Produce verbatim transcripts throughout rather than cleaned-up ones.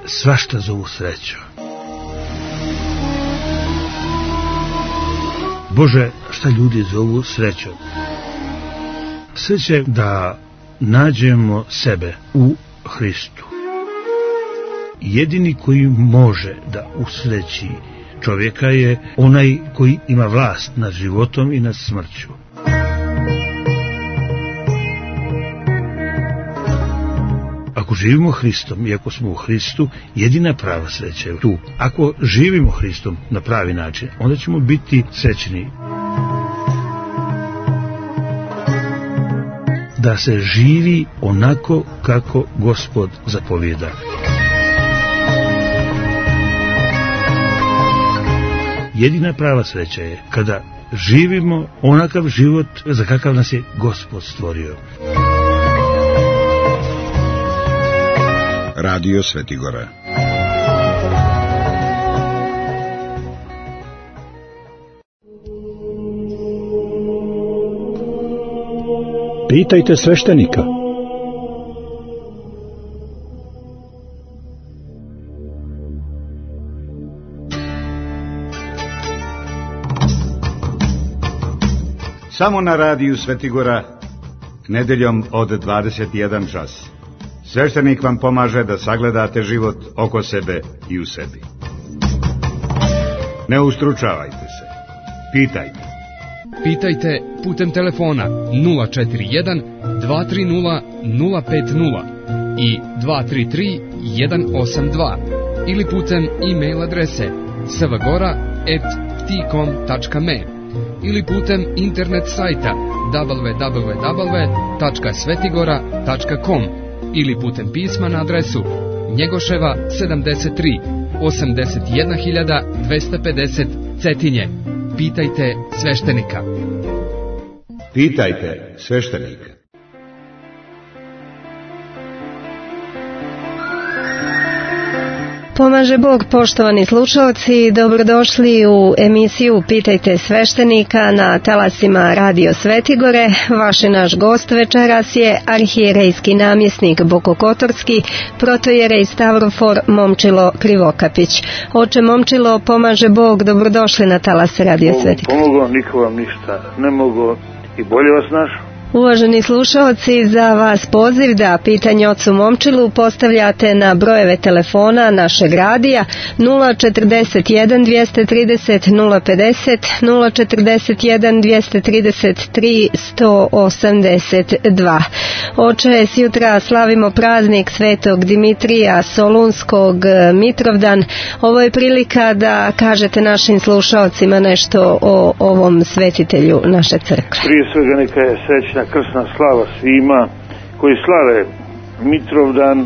svašta zovu sreću. Bože, šta ljudi zovu srećom? Sreća je da nađemo sebe u Hristu. Jedini koji može da usreći čovjeka je onaj koji ima vlast nad životom i nad smrću. Ako živimo Hristom i ako smo u Hristu, jedina prava sreća je tu. Ako živimo Hristom na pravi način, onda ćemo biti srećni. Da se živi onako kako Gospod zapovijeda. Jedina prava sreća je kada živimo onakav život za kakav nas je Gospod stvorio. Radio Svetigora. Pitajte sveštenika. Samo na radiju Svetigora, nedeljom od dvadeset jedan čas. Sveštenik vam pomaže da sagledate život oko sebe i u sebi. Ne ustručavajte se. Pitajte. Pitajte putem telefona nula četiri jedan, dva tri nula, nula pet nula i dva tri tri, jedan osam dva ili putem e-mail adrese svgora at ptikom tačka me ili putem internet sajta w w w tačka svetigora tačka com ili putem pisma na adresu Njegoševa sedamdeset tri, osamdeset jedna hiljada dvesta pedeset Cetinje. Pitajte sveštenika. Pitajte sveštenika. Pomaže Bog, poštovani slušalci, dobrodošli u emisiju Pitajte sveštenika na talasima Radio Svetigore. Vaš i naš gost večeras je arhijerejski namjesnik Bokokotorski, protojerej Stavrofor Momčilo Krivokapić. Oče Momčilo, pomaže Bog, dobrodošli na talas Radio Svetigore. Pomogu, niko vam ništa ne mogu i bolje vas našo. Uvaženi slušalci, za vas poziv da pitanje ocu Momčilu postavljate na brojeve telefona našeg radija nula četrdeset jedan, dvjesto trideset, nula pedeset, nula četrdeset jedan, dvjesto trideset tri, sto osamdeset dva. Oče, sjutra slavimo praznik Svetog Dimitrija Solunskog Mitrovdan. Ovo je prilika da kažete našim slušalcima nešto o ovom svetitelju naše crkve. Prije svega neka je srećna krsna slava svima koji slave Mitrovdan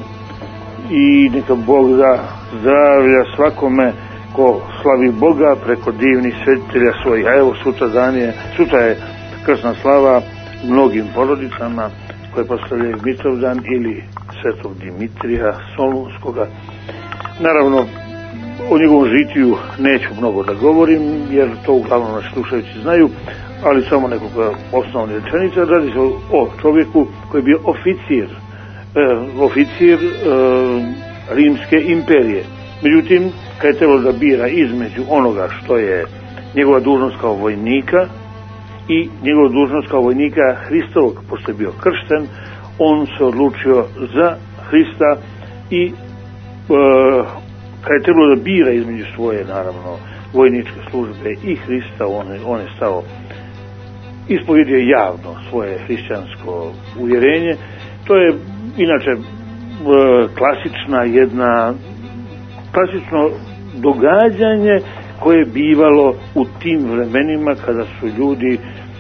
i neka Bog da zdravlja svakome ko slavi Boga preko divnih svetitelja svojih. A evo sutra dan je, sutra je krsna slava mnogim porodicama koje proslavljaju Mitrovdan ili Svetog Dimitrija Solunskoga. Naravno, o njegovom žitiju neću mnogo da govorim, jer to uglavnom naši slušajući znaju, ali samo nekoliko osnovne rečenice. Radi se o čovjeku koji je bio oficir, eh, oficir eh, Rimske imperije. Međutim, kad je trebalo da bira između onoga što je njegova dužnost kao vojnika i njegova dužnost kao vojnika Hristovog, pošto je bio kršten, on se odlučio za Hrista i eh, kad je trebalo da bira između svoje, naravno, vojničke službe i Hrista, on je, on je stao, ispovjedio javno svoje hrišćansko uvjerenje. To je inače e, klasična jedna klasično događanje koje je bivalo u tim vremenima kada su ljudi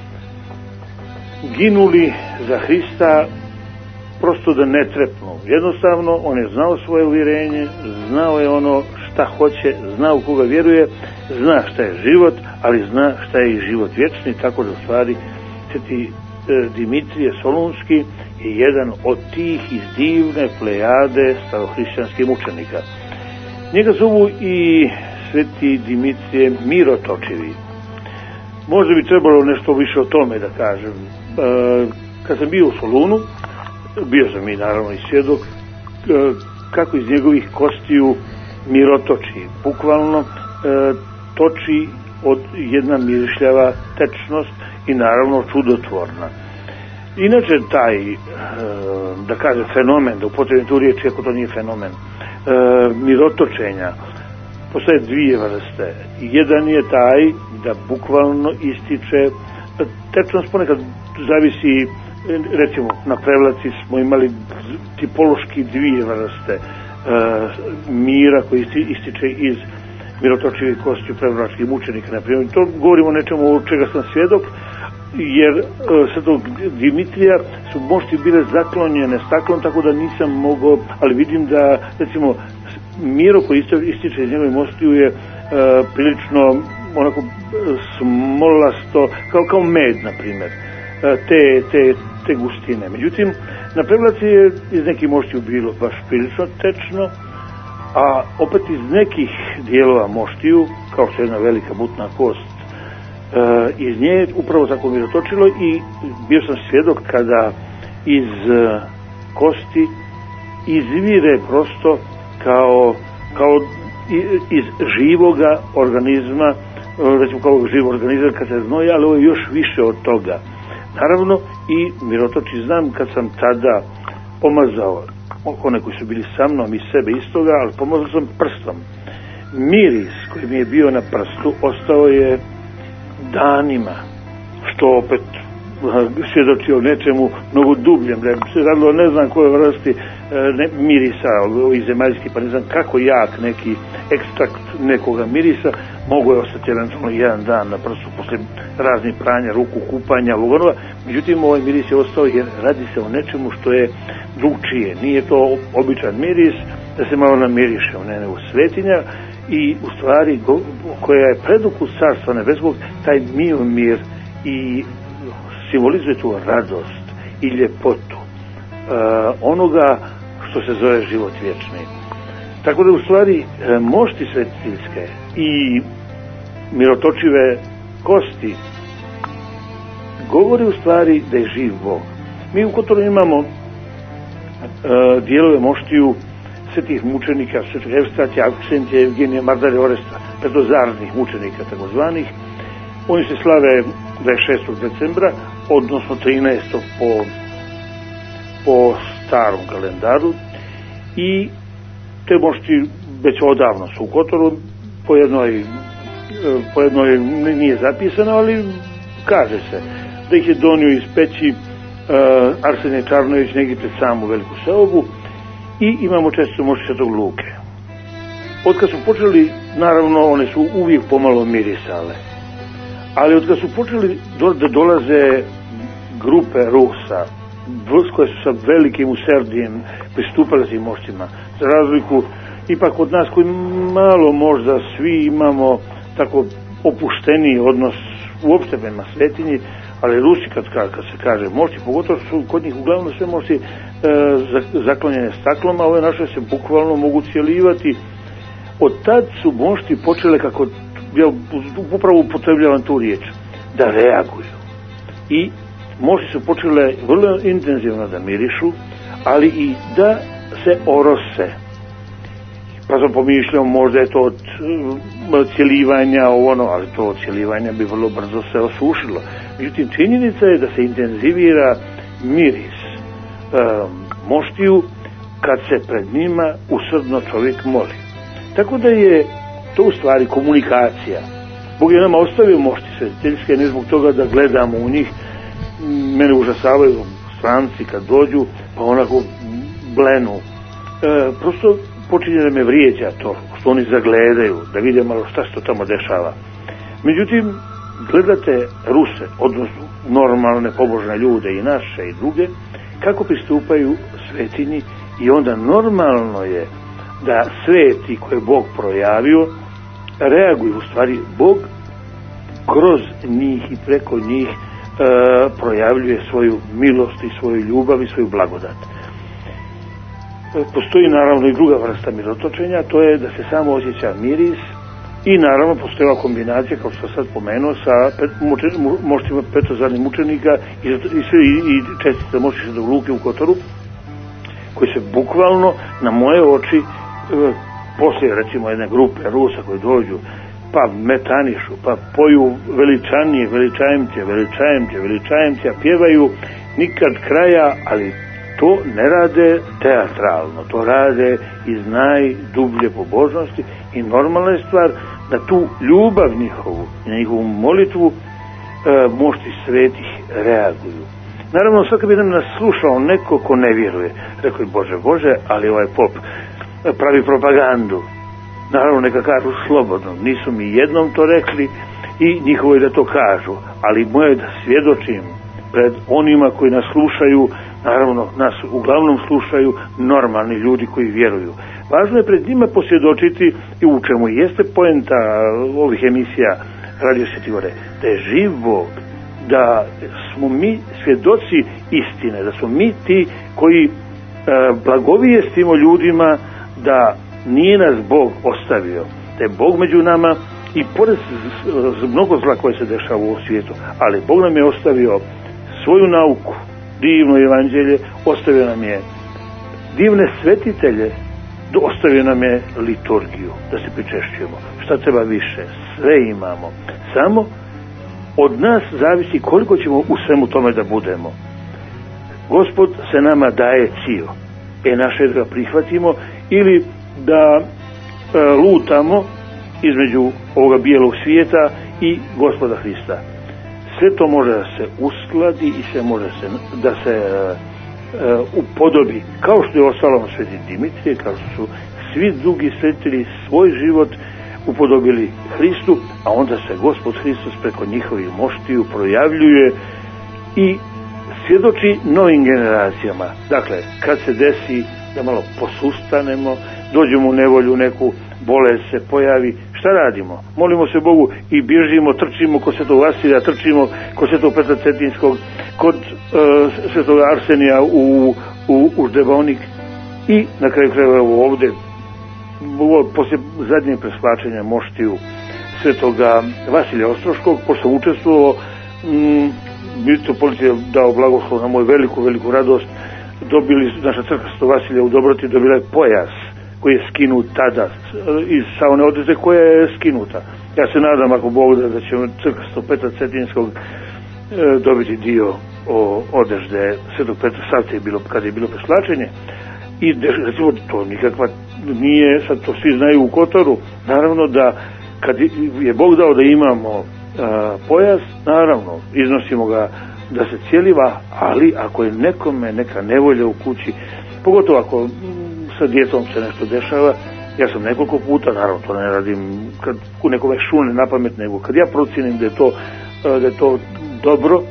ginuli za Hrista prosto da ne trepnu. Jednostavno, on je znao svoje uvjerenje, znao je ono šta hoće, zna u koga vjeruje, zna šta je život, ali zna šta je i život vječni, tako da u stvari sveti e, Dimitrije Solunski je jedan od tih iz divne plejade starohrišćanskih mučenika. Njega zovu i sveti Dimitrije Mirotočivi. Možda bi trebalo nešto više o tome da kažem. E, kad sam bio u Solunu, bio sam i naravno i svjedok, kako iz njegovih kostiju mirotoči, bukvalno e, toči od jedna mirišljava tečnost i naravno čudotvorna. Inače taj, e, da kažem, fenomen, da upotrebim tu riječ, ako to nije fenomen, e, mirotočenja, postoje dvije vrste. Jedan je taj da bukvalno ističe, tečnost ponekad zavisi, recimo na Prevlaci smo imali tipološki dvije vrste e, mira koji ističe iz mirotočivih kostiju prevlačkih mučenika, na primjer. To govorimo o nečemu od čega sam svjedok, jer e, svetog Dimitrija su mošti bile zaklonjene staklom, tako da nisam mogao, ali vidim da, recimo, miro koji ističe iz njegove mostiju je e, prilično onako smolasto, kao, kao med, na primjer, e, te, te, te gustine. Međutim, na Prevlaci je iz nekih moštiju bilo baš prilično tečno, a opet iz nekih dijelova moštiju, kao što je jedna velika butna kost, e, iz nje je upravo tako mirotočilo i bio sam svjedok kada iz e, kosti izvire prosto kao, kao iz živoga organizma, recimo kao živ organizam kad se znoji, ali ovo je još više od toga. Naravno i mirotoči znam kad sam tada pomazao one koji su bili sa mnom i sebe istoga, ali pomazao sam prstom. Miris koji mi je bio na prstu ostao je danima, što opet svjedoči o nečemu mnogo dubljem, da je se radilo ne znam koje vrsti ne, mirisa ovih zemaljskih, pa ne znam kako jak neki ekstrakt nekoga mirisa mogu je ostati eventualno jedan dan na prstu posle raznih pranja ruku, kupanja, lugonova. Međutim, ovaj miris je ostao jer radi se o nečemu što je drugčije. Nije to običan miris da se malo namiriše, ne nego svetinja i u stvari koja je predukus Carstva nebeskog, taj miomir i simbolizuje tu radost i ljepotu uh, onoga što se zove život vječni. Tako da u stvari mošti svetiteljske i mirotočive kosti govori u stvari da je živ Bog. Mi u Kotoru imamo uh, dijelove moštiju svetih mučenika, svetih Evstatija, Aksentija, Evgenija, Mardare, Oresta, predozarnih mučenika takozvanih. Oni se slave dvadeset šestog decembra, odnosno trinaestog po, po starom kalendaru, i te mošti već odavno su u Kotoru, po jednoj, po jednoj nije zapisano, ali kaže se da ih je donio iz peći uh, Arsenije Čarnović negdje pred samu Veliku Seobu i imamo često mošti Svetog Luke. Od kad su počeli, naravno, one su uvijek pomalo mirisale, ali od kad su počeli do, da dolaze grupe Rusa, koje su sa velikim usredijem pristupali tim moštima, za razliku ipak od nas koji malo možda svi imamo tako opušteniji odnos uopšte prema svetinji, ali Rusi kad, kad se kaže mošti, pogotovo su kod njih uglavnom sve mošti e, zaklonjene staklom, a ove naše se bukvalno mogu cijelivati. Od tad su mošti počele, kako ja upravo upotrebljavam tu riječ, da reaguju. I mošti su počele vrlo intenzivno da mirišu, ali i da se orose. Pa sam pomišljao, možda je to od uh, cijelivanja, ono, ali to od cijelivanja bi vrlo brzo se osušilo. Međutim, činjenica je da se intenzivira miris um, moštiju kad se pred njima usrdno čovjek moli. Tako da je to u stvari komunikacija. Bog je nama ostavio mošti svetiteljske, ne zbog toga da gledamo u njih. Mene užasavaju stranci kad dođu, pa onako blenu. E, prosto počinje da me vrijeđa to, što oni zagledaju, da vide malo šta se to tamo dešava. Međutim, gledate Ruse, odnosno normalne pobožne ljude i naše i druge, kako pristupaju svetinji, i onda normalno je da sveti koje je Bog projavio reaguju. U stvari Bog kroz njih i preko njih e, projavljuje svoju milost i svoju ljubav i svoju blagodat. E, postoji naravno i druga vrsta mirotočenja, to je da se samo osjeća miris, i naravno postoji ova kombinacija, kao što sad pomenuo, sa pet, muče, mu, moštima petozarnih mučenika i, i, i čestice mošti Svetog Luke u Kotoru, koji se bukvalno na moje oči e, poslije recimo jedne grupe Rusa koji dođu pa metanišu, pa poju veličanije, veličajem te, veličajem te, veličajem te, a pjevaju nikad kraja, ali to ne rade teatralno, to rade iz najdublje pobožnosti i normalna je stvar da tu ljubav njihovu i na njihovu molitvu e, mošti svetih reaguju. Naravno, svaka bi nas slušao neko ko ne vjeruje. Rekao je, Bože, Bože, ali ovaj pop pravi propagandu. Naravno, neka kažu slobodno. Nisu mi jednom to rekli i njihovo je da to kažu. Ali moje je da svjedočim pred onima koji nas slušaju. Naravno, nas uglavnom slušaju normalni ljudi koji vjeruju. Važno je pred njima posvjedočiti i u čemu jeste poenta ovih emisija Radio Sveti Gore. Da je živ Bog, da smo mi svjedoci istine, da smo mi ti koji e, blagovijestimo ljudima da nije nas Bog ostavio, da je Bog među nama i pored mnogo zla koje se dešava u svijetu, ali Bog nam je ostavio svoju nauku, divno evanđelje, ostavio nam je divne svetitelje, ostavio nam je liturgiju, da se pričešćujemo. Šta treba više? Sve imamo. Samo od nas zavisi koliko ćemo u svemu tome da budemo. Gospod se nama daje cio. E naše da ga prihvatimo ili da e, lutamo između ovoga bijelog svijeta i Gospoda Hrista. Sve to može da se uskladi i sve može se, da se e, e, upodobi. Kao što je ostalom sveti Dimitrije, kao što su svi drugi svetitelji svoj život upodobili Hristu, a onda se Gospod Hristos preko njihovih moštiju projavljuje i svjedoči novim generacijama. Dakle, kad se desi da malo posustanemo, dođemo u nevolju, neku bolest se pojavi, šta radimo? Molimo se Bogu i bježimo, trčimo kod svetog Vasilija, trčimo kod svetog Petra Cetinskog, kod uh, svetog Arsenija u, u, u Ždebovnik i na kraju krajeva ovdje poslije zadnjeg preslačenja moštiju svetoga Vasilija Ostroškog, pošto sam učestvovao, mm, mitropolit je dao blagoslov na moju veliku, veliku radost. Dobili, naša crkva Svetog Vasilija u Dobroti dobila je pojas koji je skinut tada iz sa one odrede koja je skinuta. Ja se nadam, ako Bog da, da će crkva Svetog Petra Cetinskog e, dobiti dio o odežde Svetog Petra Savce je bilo, kada je bilo preslačenje. I recimo to nikakva nije, sad to svi znaju u Kotoru, naravno da kad je Bog dao da imamo a, pojas, naravno iznosimo ga da se cijeliva, ali ako je nekome neka nevolja u kući, pogotovo ako sa djetom se nešto dešava, ja sam nekoliko puta, naravno to ne radim kad u nekome šune na pamet, nego kad ja procijenim da je to, da je to dobro,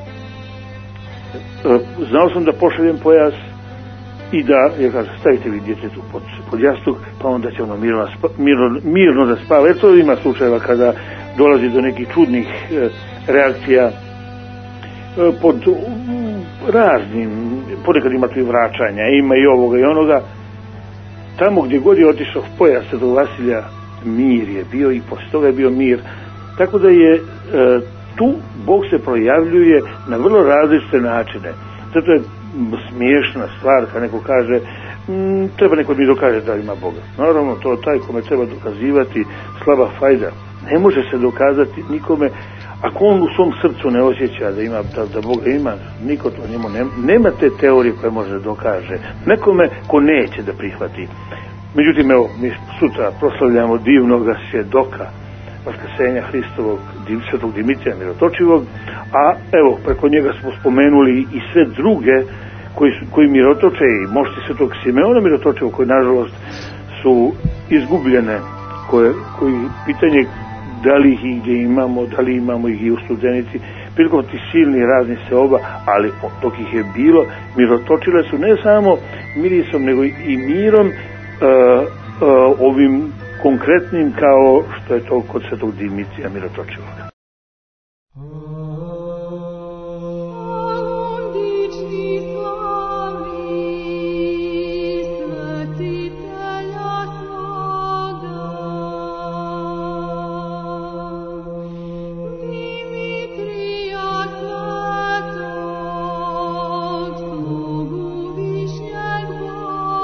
znao sam da pošaljem pojas i da, ja kažem, stavite vi djetetu pod, pod jastuk, pa onda će ono mirno, mirno, mirno da spava. Jer to ima slučajeva kada dolazi do nekih čudnih e, reakcija e, pod um, raznim, ponekad ima tu i vraćanja, ima i ovoga i onoga. Tamo gdje god je otišao pojas Svetog Vasilija, mir je bio i poslije toga je bio mir. Tako da je e, tu Bog se projavljuje na vrlo različite načine. Zato je smiješna stvar kad neko kaže m, treba neko mi dokaže da ima Boga. Naravno, to taj kome treba dokazivati slaba fajda. Ne može se dokazati nikome ako on u svom srcu ne osjeća da ima da, da Boga ima, niko to njemu nema, nema te teorije koje može da dokaže nekome ko neće da prihvati. Međutim, evo, mi sutra proslavljamo divnog svjedoka vaskrsenja Hristovog, svetog Dimitrija Mirotočivog, a evo, preko njega smo spomenuli i sve druge koji, su, koji mirotoče i mošti svetog Simeona Mirotočivog, koji nažalost su izgubljene, koje, koji pitanje da li ih i gdje imamo, da li imamo ih i u Studenici, prilikom ti silni razni se oba, ali dok ih je bilo, mirotočile su ne samo mirisom, nego i mirom uh, uh, ovim konkretnim kao što je to kod svetog Dimitrija Mirotočivog. Oh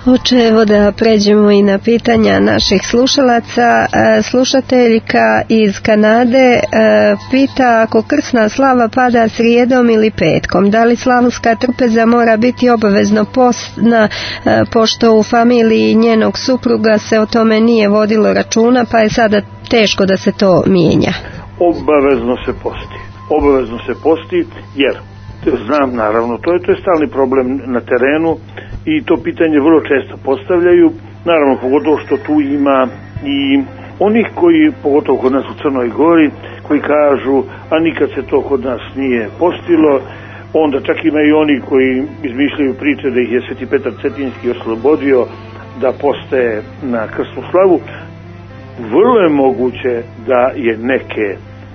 Oče, evo da pređemo i na pitanja naših slušalaca. Slušateljka iz Kanade pita ako krsna slava pada srijedom ili petkom, da li slavska trpeza mora biti obavezno postna, pošto u familiji njenog supruga se o tome nije vodilo računa, pa je sada teško da se to mijenja. Obavezno se posti. Obavezno se posti jer znam, naravno, to je, to je stalni problem na terenu i to pitanje vrlo često postavljaju, naravno pogotovo što tu ima i onih koji, pogotovo kod nas u Crnoj Gori, koji kažu, a nikad se to kod nas nije postilo, onda čak ima i oni koji izmišljaju priče da ih je Sveti Petar Cetinski oslobodio da poste na krsnu slavu. Vrlo je moguće da je neke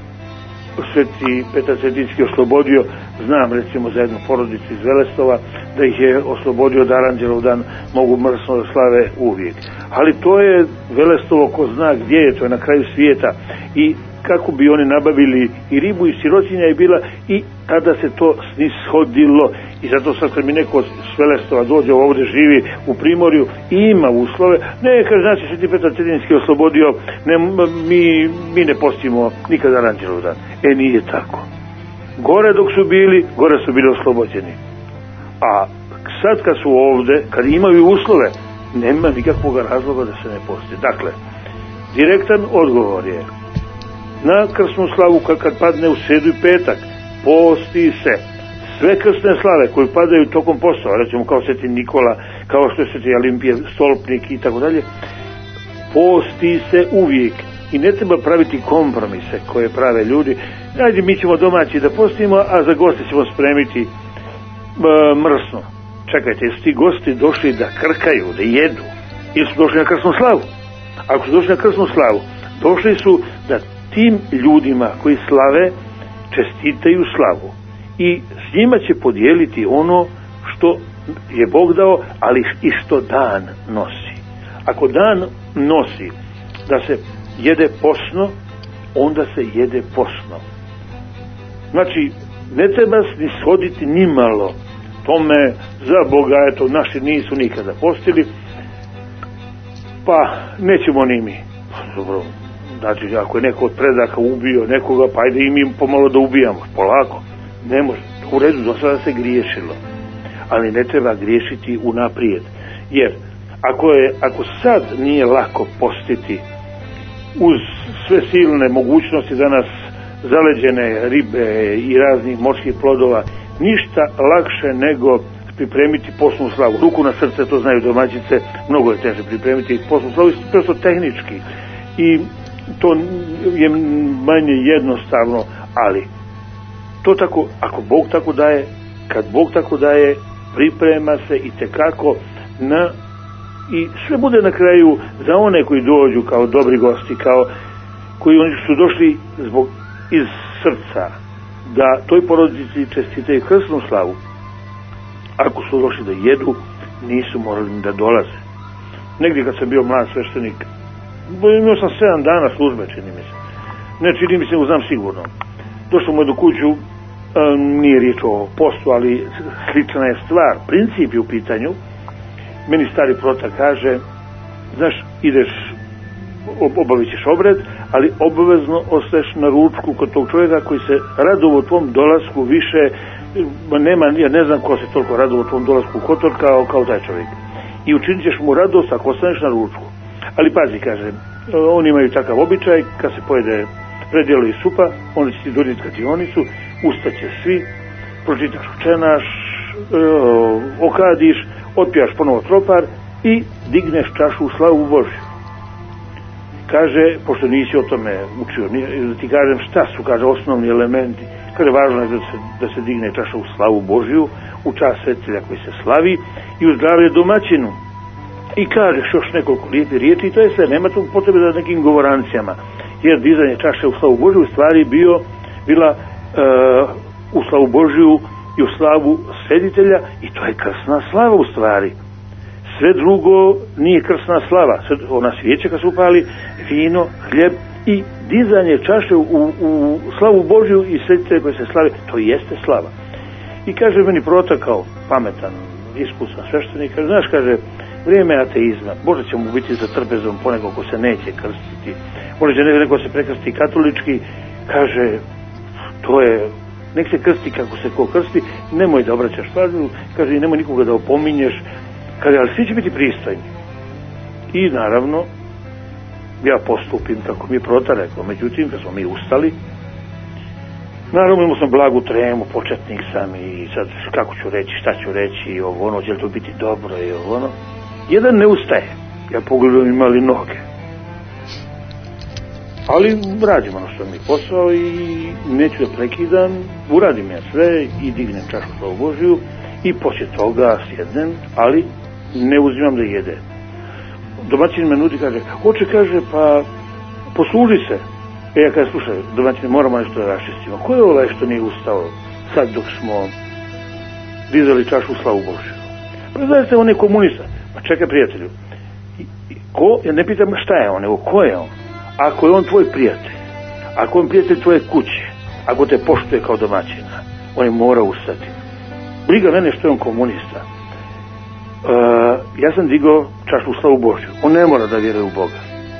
Sveti Petar Cetinski oslobodio, znam recimo za jednu porodicu iz Velestova, da ih je oslobodio da Aranđelov dan mogu mrsno da slave uvijek. Ali to je Velestovo ko zna gdje je, to je na kraju svijeta i kako bi oni nabavili i ribu i sirotinja je bila i tada se to snishodilo i zato sad kad mi neko s Velestova dođe ovdje živi u Primorju i ima uslove, ne kaže znači Sveti Petar Cetinski oslobodio, ne, mi, mi ne postimo nikad Aranđelov dan. E nije tako. Gore dok su bili, gore su bili oslobođeni. A sad kad su ovdje, kad imaju uslove, nema nikakvog razloga da se ne posti. Dakle, direktan odgovor je na krsnu slavu kad padne u srijedu i petak, posti se. Sve krsne slave koje padaju tokom posta, recimo kao Sveti Nikola, kao što je Sveti Olimpije, Stolpnik i tako dalje, posti se uvijek. I ne treba praviti kompromise koje prave ljudi. Ajde, mi ćemo domaći da postimo, a za goste ćemo spremiti e, mrsno. Čekajte, jesu ti gosti došli da krkaju, da jedu? Ili su došli na krsnu slavu? Ako su došli na krsnu slavu, došli su da tim ljudima koji slave čestitaju slavu. I s njima će podijeliti ono što je Bog dao, ali i što dan nosi. Ako dan nosi da se jede posno, onda se jede posno. Znači, ne treba ni shoditi ni malo tome za Boga, eto, naši nisu nikada postili, pa nećemo ni mi. Dobro, znači, ako je neko od predaka ubio nekoga, pa ajde i mi pomalo da ubijamo, polako. Ne može, u redu, do sada se griješilo. Ali ne treba griješiti unaprijed. Jer, ako, je, ako sad nije lako postiti, uz sve silne mogućnosti danas zaleđene ribe i raznih morskih plodova, ništa lakše nego pripremiti posnu slavu. Ruku na srce, to znaju domaćice, mnogo je teže pripremiti posnu slavu, prosto tehnički. I to je manje jednostavno, ali to tako, ako Bog tako daje, kad Bog tako daje, priprema se i tekako na i sve bude na kraju za one koji dođu kao dobri gosti, kao koji oni su došli zbog iz srca da toj porodici čestitaju krsnu slavu. Ako su došli da jedu, nisu morali da dolaze. Negdje kad sam bio mlad sveštenik, imao sam sedam dana službe, čini mi se. Ne čini mi se, nego znam sigurno. Došao mu je do kuću, nije riječ o postu, ali slična je stvar, princip je u pitanju. Meni stari prota kaže, znaš, ideš, obavit ćeš obred, ali obavezno ostaješ na ručku kod tog čovjeka koji se radovao tvom dolasku više, nema, ja ne znam ko se toliko radovao tvom dolasku u Kotor kao, kao taj čovjek. I učinit ćeš mu radost ako ostaneš na ručku. Ali pazi, kaže, oni imaju takav običaj, kad se pojede predjelo i supa, onda će ti donijeti kadionicu, ustaće svi, pročitaš učenaš, okadiš, otpijaš ponovo tropar i digneš čašu u slavu Božju. Kaže, pošto nisi o tome učio, da ti kažem šta su, kaže, osnovni elementi. Kaže, važno je da se, da se digne čaša u slavu Božju, u čast svetitelja koji se slavi i u zdravlje domaćinu. I kažeš još nekoliko lijepi riječi i to je sve, nema tu potrebe za nekim govorancijama. Jer dizanje čaše u slavu Božju u stvari bio, bila e, u slavu Božju i u slavu svetitelja i to je krsna slava u stvari. Sve drugo nije krsna slava. Sve, ona svijeća kad se upali, vino, hljeb i dizanje čaše u, u slavu Božju i svetitelja koji se slavi, to jeste slava. I kaže meni prota kao pametan, iskusan sveštenik, kaže, znaš, kaže, vrijeme ateizma. Možda će mu biti za trpezom poneko ko se neće krstiti. Možda će neko se prekrsti katolički, kaže, to je, nek se krsti kako se ko krsti, nemoj da obraćaš pažnju, kaže, nemoj nikoga da opominješ, kaže, ali svi će biti pristojni. I naravno, ja postupim kako mi je Prota rekao, međutim, kad smo mi ustali, naravno imao sam blagu tremu, početnik sam i sad kako ću reći, šta ću reći, i ovo ono, će li to biti dobro i ovo ono. Jedan ne ustaje, ja pogledam imali noge. Ali radim ono što mi je posao i neću da prekidam, uradim ja sve i dignem čašu slavu Božiju i poslije toga sjednem, ali ne uzimam da jede. Domaćin me nudi, kaže, hoće, kaže, pa posluži se. E ja kaže, slušaj, domaćin, moramo nešto da raščistimo. Ko je ovaj što nije ustao sad dok smo dizali čašu slavu Božiju? Predaje se, on je komunista. Pa čekaj, prijatelju, I, i, ko, ja ne pitam šta je on, nego ko je on? Ako je on tvoj prijatelj, ako je on prijatelj tvoje kuće, ako te poštuje kao domaćina, on je mora ustati. Briga mene što je on komunista. Uh, ja sam digao čašu u slavu Božju. On ne mora da vjeruje u Boga.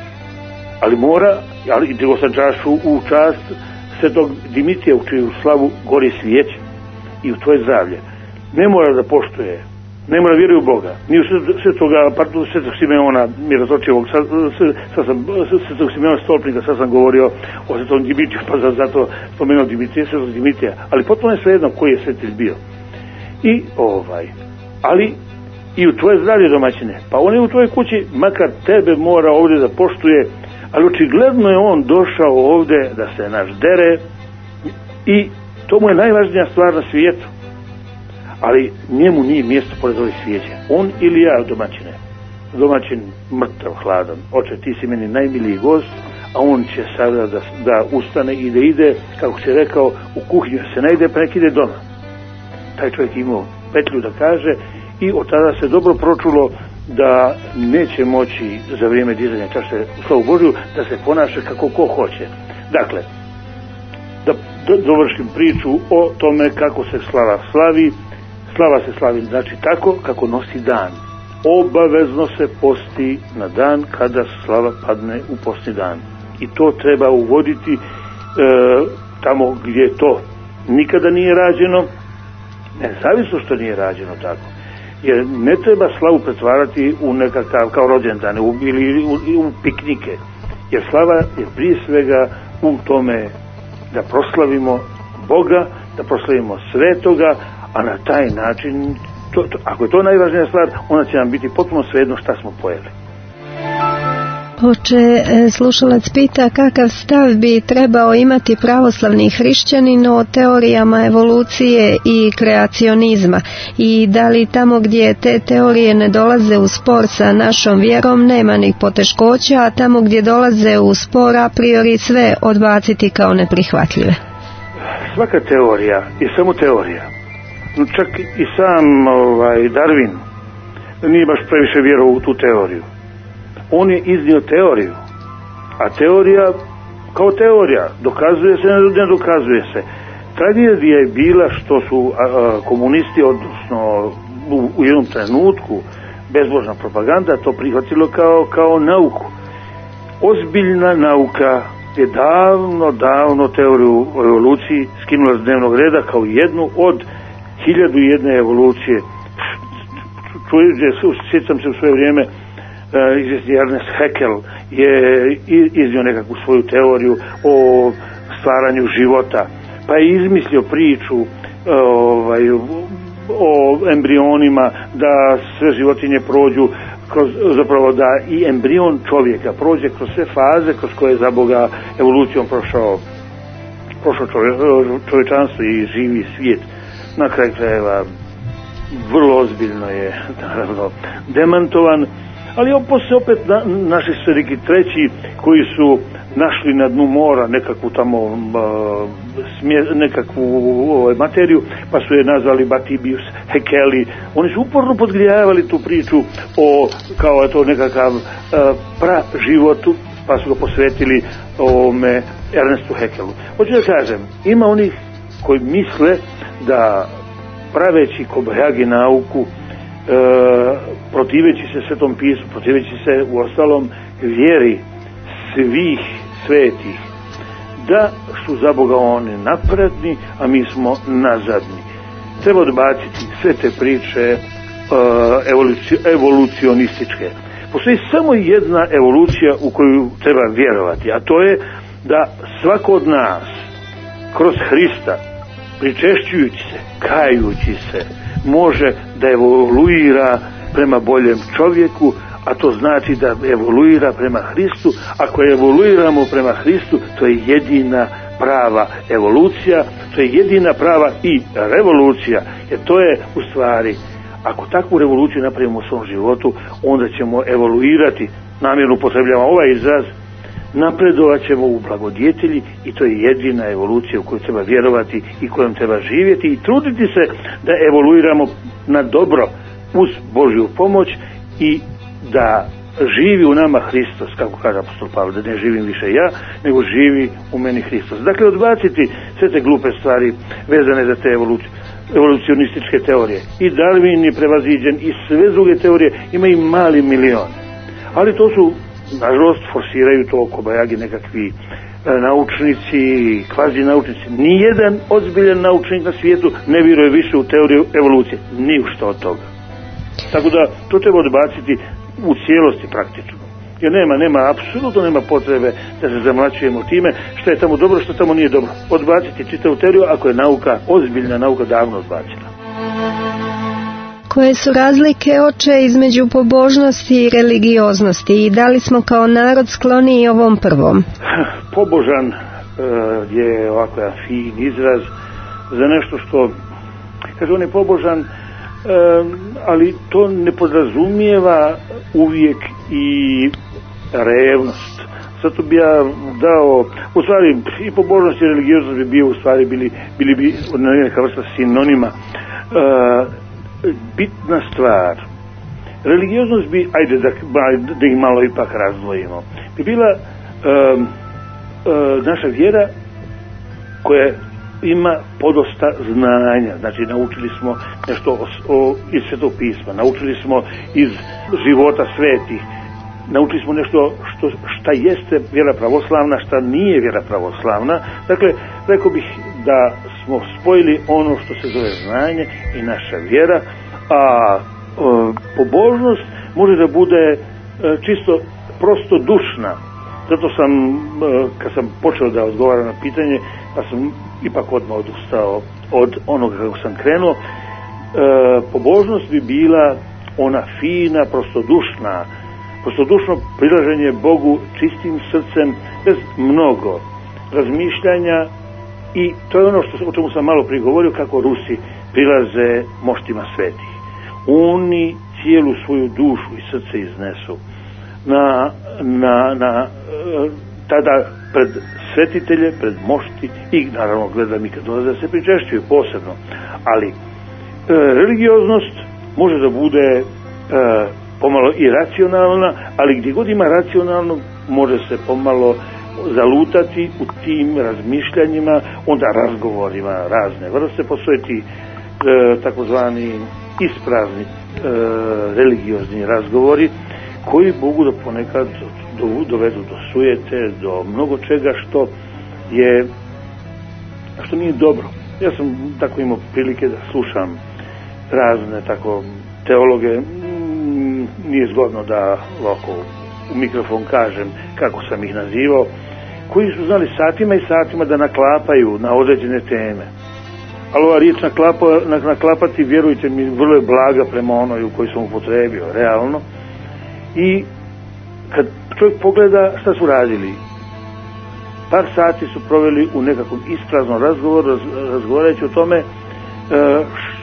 Ali mora, ali digao sam čašu u čast svetog Dimitrija, u čiju slavu gori svijeće i u tvoje zdravlje. Ne mora da poštuje, ne mora da vjeruje u Boga. Ni u svetoga, pardon, svetog Simeona Mirotočivog, sad, sad sam, svetog Simeona Stolpnika, sad sam govorio o svetom Dimitriju, pa zato spomenuo Dimitrija, svetog Dimitrija. Ali potpuno je svejedno koji je svetelj bio. I ovaj, ali i u tvoje zdravlje, domaćine, pa on je u tvojoj kući, makar tebe mora ovdje da poštuje, ali očigledno je on došao ovdje da se naš dere i to mu je najvažnija stvar na svijetu. Ali njemu nije mjesto pored ovih svijeća. On ili ja, domaćine. Domaćin mrtav, hladan. Oče, ti si meni najmiliji gost, a on će sada da, da ustane i da ide, kako si rekao, u kuhinju se ne ide, pa nek ide doma. Taj čovjek imao petlju da kaže i od tada se dobro pročulo da neće moći za vrijeme dizanja čaše u slavu Božju da se ponaša kako ko hoće. Dakle, da dovršim priču o tome kako se slava slavi. Slava se slavi znači tako kako nosi dan. Obavezno se posti na dan kada slava padne u postni dan. I to treba uvoditi e, tamo gdje to nikada nije rađeno, nezavisno što nije rađeno tako. Jer ne treba slavu pretvarati u nekakav kao rođendan ili u, u piknike. Jer slava je prije svega u tome da proslavimo Boga, da proslavimo Svetoga, a na taj način, to, to, ako je to najvažnija stvar, onda će nam biti potpuno svejedno šta smo pojeli. Oče, slušalac pita kakav stav bi trebao imati pravoslavni hrišćanin o teorijama evolucije i kreacionizma i da li tamo gdje te teorije ne dolaze u spor sa našom vjerom nema ni poteškoća, a tamo gdje dolaze u spor a priori sve odbaciti kao neprihvatljive. Svaka teorija je samo teorija. Čak i sam ovaj, Darwin nije baš previše vjerovao u tu teoriju. On je iznio teoriju, a teorija kao teorija dokazuje se, ne dokazuje se. Tragedija je bila što su a, a, komunisti, odnosno u, u jednom trenutku bezbožna propaganda to prihvatilo kao, kao nauku. Ozbiljna nauka je davno, davno teoriju o evoluciji skinula s dnevnog reda kao jednu od hiljadu i jedne evolucije. Sjećam se u svoje vrijeme, izvjesni Ernest Haeckel je iznio nekakvu svoju teoriju o stvaranju života, pa je izmislio priču ovaj, o embrionima, da sve životinje prođu kroz, zapravo da i embrion čovjeka prođe kroz sve faze kroz koje je za Boga evolucijom prošao, prošao čove, čovječanstvo i živi svijet. Na kraju krajeva vrlo ozbiljno je naravno demantovan, ali poslije opet na, naši svediki treći koji su našli na dnu mora nekakvu tamo uh, smje, nekakvu uh, materiju, pa su je nazvali Batibius Haeckel. Oni su uporno podgrijavali tu priču o kao to nekakav uh, praživotu, pa su ga posvetili ovome Ernestu Haeckelu. Hoću da kažem, ima onih koji misle da praveći kobajagi nauku protiveći se Svetom pismu, protiveći se u ostalom vjeri svih svetih, da su za Boga oni napredni, a mi smo nazadni. Treba odbaciti sve te priče evoluci, evolucionističke. Postoji samo jedna evolucija u koju treba vjerovati, a to je da svako od nas kroz Hrista, pričešćujući se, kajući se, može da evoluira prema boljem čovjeku, a to znači da evoluira prema Hristu. Ako evoluiramo prema Hristu, to je jedina prava evolucija, to je jedina prava i revolucija, jer to je u stvari, ako takvu revoluciju napravimo u svom životu, onda ćemo evoluirati, namjerno upotrebljavamo ovaj izraz, napredovat ćemo u blagodjetelji, i to je jedina evolucija u koju treba vjerovati i kojom treba živjeti i truditi se da evoluiramo na dobro uz Božju pomoć i da živi u nama Hristos, kako kaže apostol Pavle, da ne živim više ja, nego živi u meni Hristos. Dakle, odbaciti sve te glupe stvari vezane za te evolucije, evolucionističke teorije. I Darwin je prevaziđen i sve druge teorije, ima i mali milion. Ali to su, nažalost, forsiraju to kobajagi nekakvi e, naučnici, kvazi naučnici. Nijedan ozbiljan naučnik na svijetu ne vjeruje više u teoriju evolucije. Ni u što od toga. Tako da to treba odbaciti u cijelosti praktično. Jer nema, nema, apsolutno nema potrebe da se zamlačujemo time što je tamo dobro, što tamo nije dobro. Odbaciti čitavu teoriju ako je nauka, ozbiljna nauka, davno odbacila. Koje su razlike, oče, između pobožnosti i religioznosti i da li smo kao narod skloni ovom prvom? Pobožan e, je ovako jedan fin izraz za nešto što, kaže, on je pobožan, e, ali to ne podrazumijeva uvijek i revnost. Zato bi ja dao, u stvari i pobožnost i religioznost bi bio u stvari bili, bili bi neka vrsta sinonima. E, bitna stvar, religioznost bi, ajde da, da ih malo ipak razdvojimo, bi bila e, e, naša vjera koja ima podosta znanja. Znači, naučili smo nešto o, o, iz Svetog pisma, naučili smo iz života svetih, naučili smo nešto što, šta jeste vjera pravoslavna, šta nije vjera pravoslavna. Dakle, rekao bih da smo spojili ono što se zove znanje i naša vjera, a e, pobožnost može da bude e, čisto prosto dušna. Zato sam, e, kad sam počeo da odgovaram na pitanje, pa sam ipak odmah odustao od onoga kako sam krenuo. E, pobožnost bi bila ona fina, prostodušna, prostodušno prilaženje Bogu čistim srcem, bez mnogo razmišljanja. I to je ono što, o čemu sam malo prije govorio, kako Rusi prilaze moštima svetih. Oni cijelu svoju dušu i srce iznesu na, na, na tada pred svetitelje, pred mošti, i naravno gledam i kad dolaze da se pričešćuju posebno. Ali e, religioznost može da bude e, pomalo i racionalna, ali gdje god ima racionalno može se pomalo zalutati u tim razmišljanjima, onda razgovorima razne vrste. Postoje ti e, takozvani isprazni e, religiozni razgovori koji mogu da ponekad do, dovedu do sujete, do mnogo čega što je, što nije dobro. Ja sam tako imao prilike da slušam razne tako teologe, mm, nije zgodno da ovako u mikrofon kažem kako sam ih nazivao, koji su znali satima i satima da naklapaju na određene teme. Ali ova riječ naklapa, naklapati, vjerujte mi, vrlo je blaga prema onoj u koju sam upotrebio, realno. I kad čovjek pogleda šta su radili, par sati su proveli u nekakvom ispraznom razgovoru, raz, razgovarajući o tome e, š,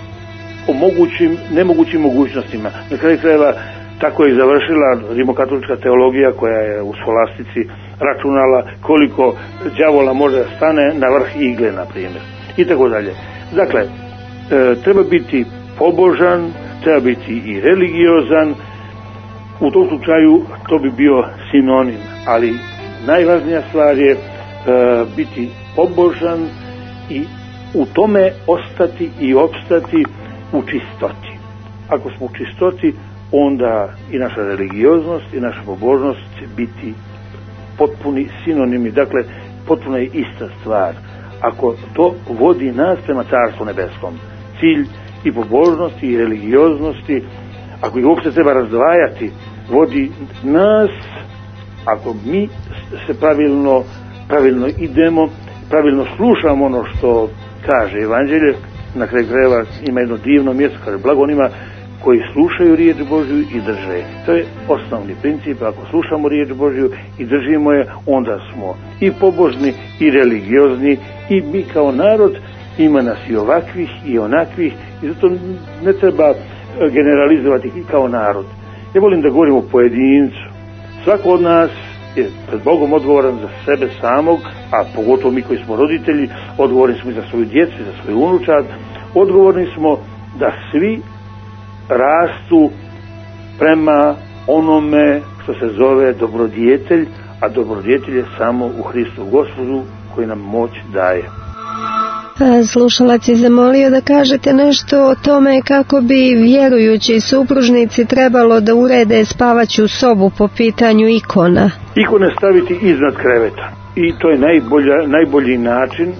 o mogućim, nemogućim mogućnostima. Na kraju krajeva tako je završila rimokatolička teologija, koja je u scholastici računala koliko đavola može da stane na vrh igle, na primjer, i tako dalje. Dakle, e, treba biti pobožan, treba biti i religiozan. U tom slučaju to bi bio sinonim, ali najvažnija stvar je e, biti pobožan i u tome ostati i opstati u čistoti. ako smo u čistoti, onda i naša religioznost i naša pobožnost će biti potpuni sinonimi, dakle potpuno je ista stvar. Ako to vodi nas prema Carstvu nebeskom, cilj i pobožnosti i religioznosti, ako ih uopšte treba razdvajati, vodi nas, ako mi se pravilno, pravilno idemo, pravilno slušamo ono što kaže Evanđelje. Na kraju krajeva ima jedno divno mjesto, kaže blago onima koji slušaju riječ Božju i drže. To je osnovni princip. Ako slušamo riječ Božju i držimo je, onda smo i pobožni i religiozni, i mi kao narod, ima nas i ovakvih i onakvih, i zato ne treba generalizovati kao narod. Ja volim da govorim o pojedincu. Svako od nas je pred Bogom odgovoran za sebe samog, a pogotovo mi koji smo roditelji, odgovorni smo i za svoju djecu i za svoj unučad, odgovorni smo da svi rastu prema onome što se zove dobrodjetelj, a dobrodjetelj je samo u Hristu Gospodu koji nam moć daje. Slušalac je zamolio da kažete nešto o tome kako bi vjerujući supružnici trebalo da urede spavaću sobu po pitanju ikona. Ikone staviti iznad kreveta. I to je najbolja, najbolji način e,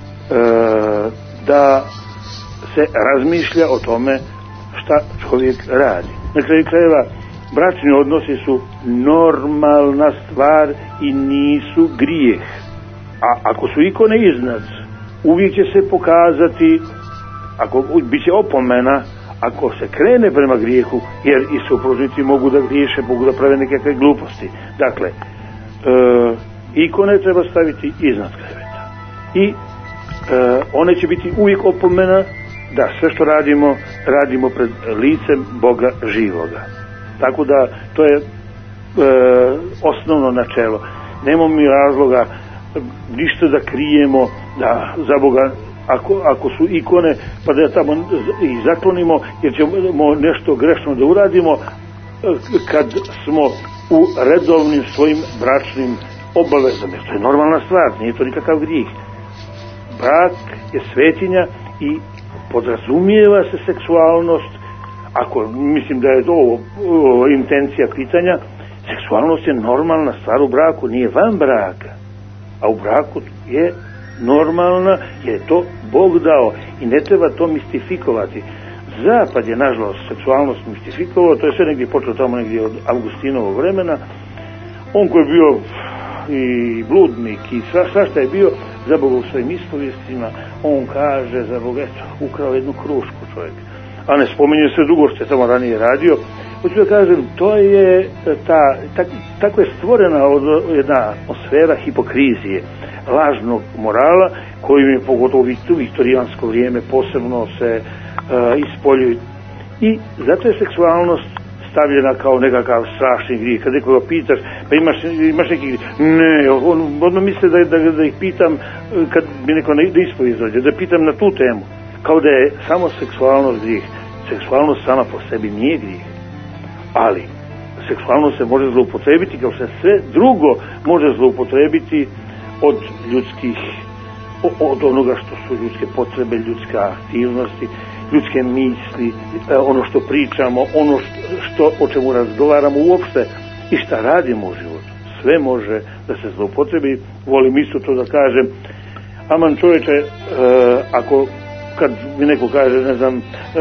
da se razmišlja o tome šta čovjek radi. Na kraju krajeva, bračni odnosi su normalna stvar i nisu grijeh. A ako su ikone iznad, uvijek će se pokazati, ako biće opomena, ako se krene prema grijehu, jer i supružnici mogu da griješe, mogu da prave nekakve gluposti. Dakle, e, ikone treba staviti iznad kreveta. I e, one će biti uvijek opomena da sve što radimo, radimo pred licem Boga živoga. Tako da to je e, osnovno načelo. Nemamo mi razloga ništa da krijemo, da za Boga, ako, ako su ikone, pa da tamo ih zaklonimo, jer ćemo nešto grešno da uradimo kad smo u redovnim svojim bračnim obavezama. To je normalna stvar, nije to nikakav grijeh. Brak je svetinja i podrazumijeva se seksualnost. Ako mislim da je to ovo, ovo intencija pitanja, seksualnost je normalna stvar u braku, nije van braka, a u braku je normalna jer je to Bog dao i ne treba to mistifikovati. Zapad je nažalost seksualnost mistifikovao, to je sve negdje počelo tamo negdje od Augustinovog vremena. On koji je bio i bludnik i sva, svašta je bio, za Boga u svojim ispovijestima, on kaže za Boga, eto, ukrao jednu krušku čovjek. A ne spominje sve drugo što je tamo ranije radio. Hoću da kažem, to je ta, tak, tako je stvorena od, jedna atmosfera hipokrizije, lažnog morala, koji je pogotovo u viktorijansko vrijeme posebno se uh, ispoljuje. I zato je seksualnost stavljena kao nekakav strašni grijeh. Kad nekoga pitaš, pa imaš, imaš neki grijeh? Ne, on odmah misle da, da, da ih pitam, kad mi neko ne ispovijest dođe, da pitam na tu temu. Kao da je samo seksualnost grijeh. Seksualnost sama po sebi nije grijeh. Ali seksualnost se može zloupotrebiti kao što sve drugo može zloupotrebiti od ljudskih, od onoga što su ljudske potrebe, ljudska aktivnosti, ljudske misli, ono što pričamo, ono što, o čemu razgovaramo uopšte i šta radimo u životu. Sve može da se zloupotrebi. Volim isto to da kažem. Aman čovječe, e, ako kad mi neko kaže, ne znam, e,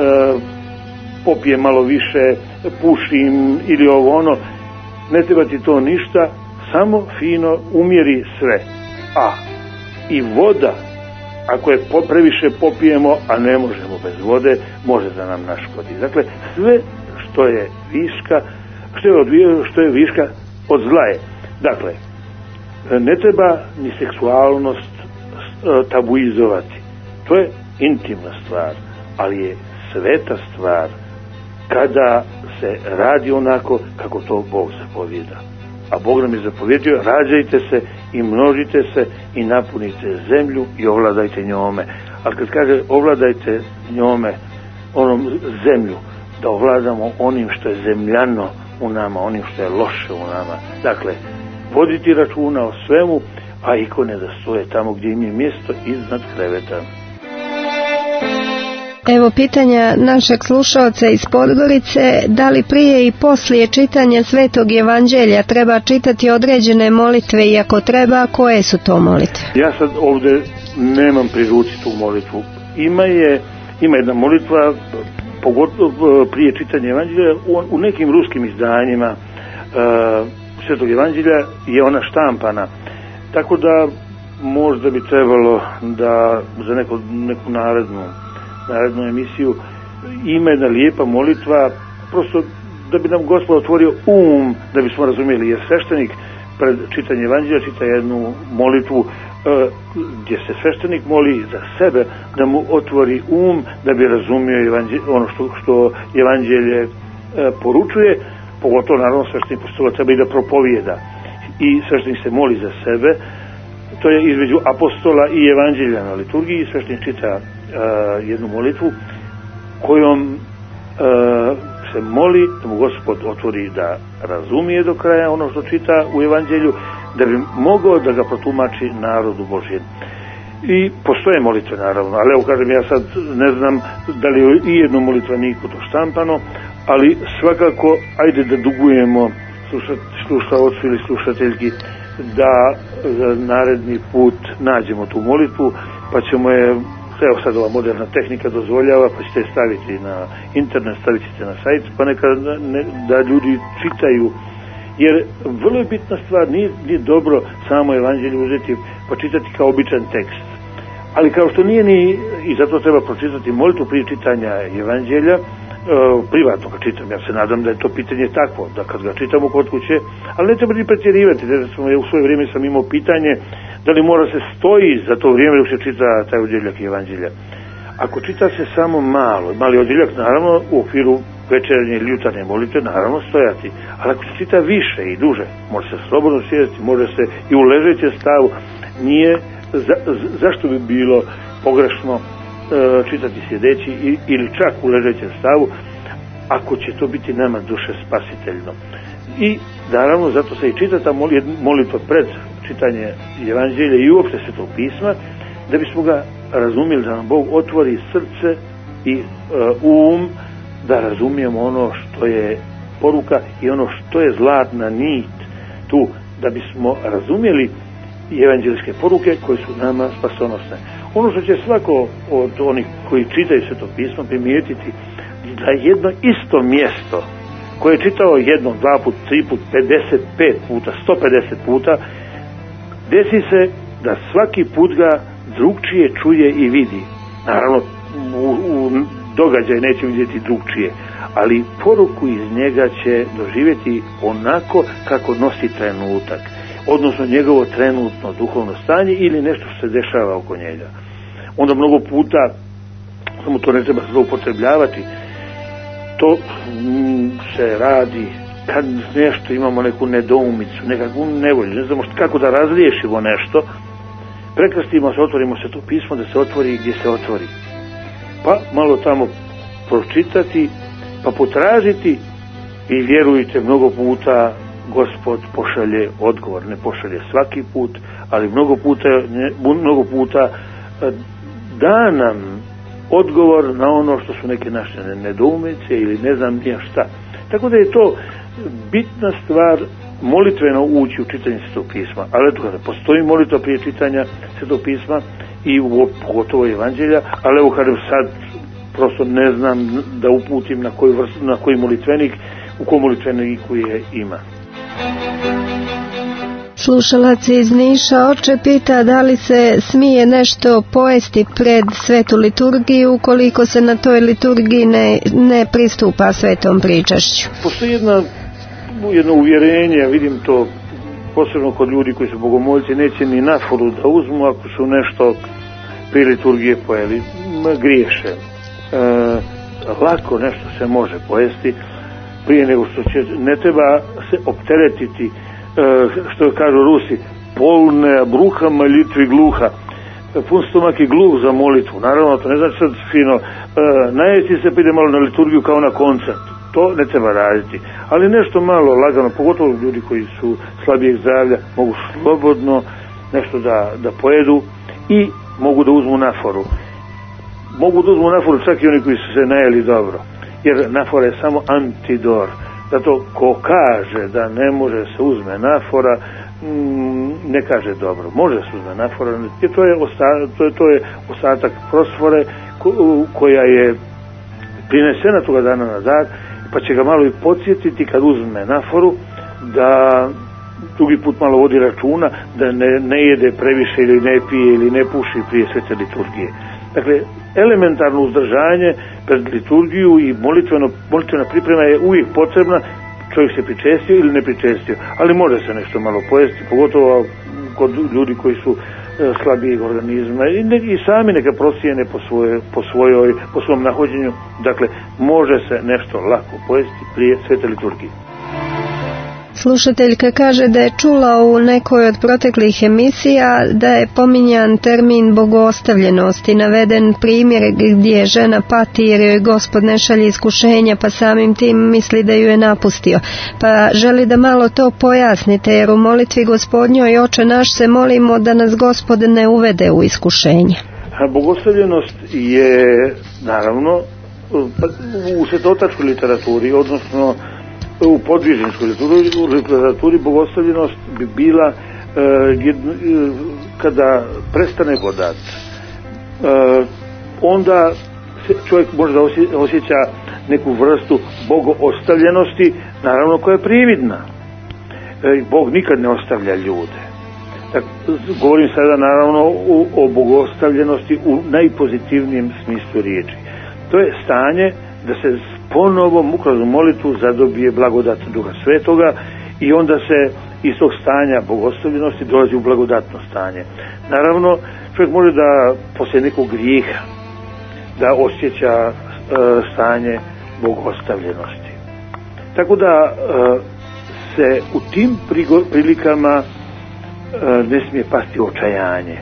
popije malo više, pušim ili ovo ono, ne treba ti to ništa, samo fino umjeri sve. A i voda, ako je previše popijemo, a ne možemo bez vode, može da nam naškodi. Dakle, sve što je viška, što je, od, što je viška od zla je. Dakle, ne treba ni seksualnost tabuizovati. To je intimna stvar, ali je sveta stvar kada se radi onako kako to Bog zapovjeda. A Bog nam je zapovjedio, rađajte se i množite se i napunite zemlju i ovladajte njome. A kad kaže ovladajte njome, onom zemlju, da ovladamo onim što je zemljano u nama, onim što je loše u nama. Dakle, voditi računa o svemu, a ikone da stoje tamo gdje im je mjesto, iznad kreveta. Evo pitanja našeg slušalca iz Podgorice, da li prije i poslije čitanja Svetog Evanđelja treba čitati određene molitve i ako treba, koje su to molitve? Ja sad ovdje nemam pri ruci tu molitvu. Ima je, ima jedna molitva, pogotovo prije čitanja Evanđelja, u, u nekim ruskim izdanjima uh, Svetog Evanđelja je ona štampana. Tako da možda bi trebalo da za neko, neku narednu narednu emisiju ima jedna lijepa molitva, prosto da bi nam Gospod otvorio um, da bismo razumjeli, jer sveštenik pred čitanje Evanđelja čita jednu molitvu uh, gdje se sveštenik moli za sebe da mu otvori um, da bi razumio evanđelje, ono što, što Evanđelje uh, poručuje, pogotovo naravno sveštenik postola treba i da propovijeda i sveštenik se moli za sebe. To je između apostola i Evanđelja na liturgiji. Sveštenik čita uh, jednu molitvu kojom uh, se moli da mu Gospod otvori da razumije do kraja ono što čita u Evanđelju, da bi mogao da ga protumači narodu Božjem. I postoje molitve naravno, ali evo kažem, ja sad ne znam da li je i jedno molitvaniku to štampano, ali svakako ajde da dugujemo slušaocu ili slušateljki da za naredni put nađemo tu molitvu, pa ćemo je, evo sad ova moderna tehnika dozvoljava, pa ćete staviti na internet, stavit ćete na sajt, pa neka ne, da ljudi čitaju, jer vrlo je bitna stvar, nije, nije dobro samo Evanđelje uzeti pa čitati kao običan tekst, ali kao što nije ni, i zato treba pročitati molitvu prije čitanja Evanđelja, Uh, privatno ga čitam, ja se nadam da je to pitanje takvo, da kad ga čitamo kod kuće, ali ne treba ni pretjerivati, da smo, u svoje vrijeme sam imao pitanje da li mora se stoji za to vrijeme dok se čita taj odjeljak Evanđelja. Ako čita se samo malo, mali odjeljak, naravno u okviru večernje ili jutarnje molitve, naravno stojati, ali ako se čita više i duže, može se slobodno sjediti, može se i u ležećem stavu, nije, za, zašto bi bilo pogrešno čitati sjedeći ili čak u ležećem stavu, ako će to biti nama duše spasiteljno. I naravno zato se i čita ta molitva pred čitanje Evanđelja i uopšte Svetog pisma, da bismo ga razumjeli, da nam Bog otvori srce i uh, um, da razumijemo ono što je poruka i ono što je zlatna nit tu, da bismo razumjeli evanđeljske poruke koje su nama spasonosne. Ono što će svako od onih koji čitaju Sveto pismo primijetiti, da jedno isto mjesto koje je čitao jednom, dva put, tri put, pedeset pet puta, sto pedeset puta, desi se da svaki put ga drugčije čuje i vidi. Naravno, u, u događaj neće vidjeti drugčije, ali poruku iz njega će doživjeti onako kako nosi trenutak, odnosno njegovo trenutno duhovno stanje ili nešto što se dešava oko njega. Onda mnogo puta, samo to ne treba zloupotrebljavati, to mm, se radi kad nešto imamo neku nedoumicu, nekakvu nevolju, ne znamo kako da razriješimo nešto, prekrstimo se, otvorimo se to pismo da se otvori gdje se otvori. Pa malo tamo pročitati, pa potražiti i vjerujte, mnogo puta Gospod pošalje odgovor, ne pošalje svaki put, ali mnogo puta, ne, mnogo puta da nam odgovor na ono što su neke naše nedoumice ili ne znam nije šta. Tako da je to bitna stvar molitveno ući u čitanje Svetog pisma, ali eto kada postoji molitva prije čitanja Svetog pisma i u, pogotovo Evanđelja, ali evo kada sad prosto ne znam da uputim na koji, vrst, na koji molitvenik, u kom molitveniku je ima. Slušalac iz Niša, oče, pita da li se smije nešto pojesti pred svetu liturgiju ukoliko se na toj liturgiji ne, ne pristupa svetom pričašću. Postoji jedna, jedno uvjerenje, ja vidim to posebno kod ljudi koji su bogomoljci, neće ni naforu da uzmu ako su nešto pri liturgije pojeli, griješe. E, lako nešto se može pojesti prije nego što će, ne treba se opteretiti, što kažu Rusi, polne bruha molitvi gluha, pun stomak i gluh za molitvu. Naravno, to ne znači sad fino, najesti se, pa ide malo na liturgiju kao na koncert, to ne treba raditi, ali nešto malo lagano, pogotovo ljudi koji su slabijeg zdravlja, mogu slobodno nešto da, da pojedu i mogu da uzmu naforu. mogu da uzmu naforu čak i oni koji su se najeli dobro, jer nafora je samo antidor. Zato ko kaže da ne može se uzme nafora, ne kaže dobro. Može se uzme nafora, jer to je, osta, to je, to je ostatak prosfore ko, koja je prinesena toga dana na dan, pa će ga malo i podsjetiti kad uzme naforu da drugi put malo vodi računa da ne, ne jede previše ili ne pije ili ne puši prije svete liturgije. Dakle, elementarno uzdržanje pred liturgiju i molitveno, molitvena priprema je uvijek potrebna, čovjek se pričestio ili ne pričestio, ali može se nešto malo pojesti, pogotovo kod ljudi koji su e, slabijeg organizma i, ne, i sami neka procijene po, svoje, po, svojoj, po svom nahođenju. Dakle, može se nešto lako pojesti prije svete liturgije. Slušateljka kaže da je čula u nekoj od proteklih emisija da je pominjan termin bogoostavljenosti, naveden primjer gdje žena pati jer joj Gospod ne šalje iskušenja, pa samim tim misli da ju je napustio. Pa želi da malo to pojasnite, jer u molitvi Gospodnjoj Oče naš se molimo da nas Gospod ne uvede u iskušenje. A bogoostavljenost je, naravno, u svetotačkoj literaturi, odnosno u podvižničkoj literaturi, bogoostavljenost bi bila e, jedno, e, kada prestane vodat. E, onda se čovjek možda osjeća neku vrstu bogoostavljenosti, naravno koja je prividna. E, Bog nikad ne ostavlja ljude. Tak, govorim sada naravno o, o bogoostavljenosti u najpozitivnijem smislu riječi. To je stanje da se ponovo kroz molitvu zadobije blagodat Duha Svetoga i onda se iz tog stanja bogoostavljenosti dolazi u blagodatno stanje. Naravno, čovjek može da poslije nekog grijeha da osjeća e, stanje bogoostavljenosti. Tako da e, se u tim prilikama e, ne smije pasti očajanje.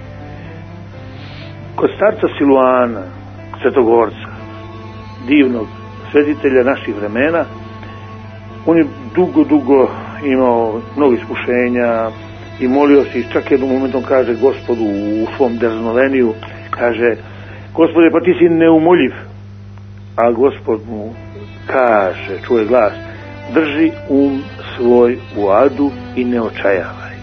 Kod starca Siluana, svetogorca, divnog svetitelja naših vremena, on je dugo, dugo imao mnogo iskušenja i molio se, i čak jednom momentom kaže Gospodu u svom drznoveniju, kaže: Gospode, pa ti si neumoljiv. A Gospod mu kaže, čuje glas: drži um svoj u adu i ne očajavaj.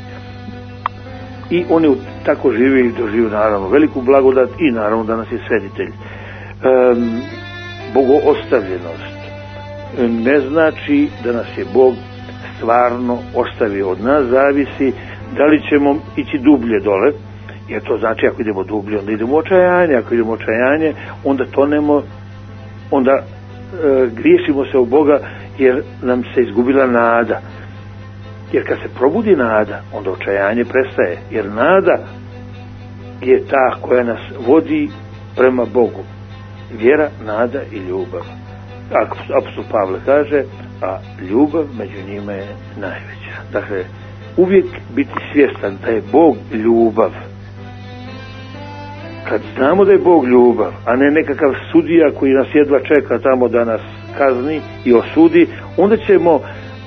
I on je tako živi i doživio naravno veliku blagodat i naravno danas je svetitelj. Um, Bogoostavljenost ne znači da nas je Bog stvarno ostavio. Od nas zavisi da li ćemo ići dublje dole, jer to znači ako idemo dublje onda idemo u očajanje, ako idemo u očajanje onda tonemo, onda e, griješimo se u Boga jer nam se izgubila nada. Jer kad se probudi nada, onda očajanje prestaje, jer nada je ta koja nas vodi prema Bogu. Vjera, nada i ljubav. Apostol Pavle kaže, a ljubav među njima je najveća. Dakle, uvijek biti svjestan da je Bog ljubav. Kad znamo da je Bog ljubav, a ne nekakav sudija koji nas jedva čeka tamo da nas kazni i osudi, onda ćemo,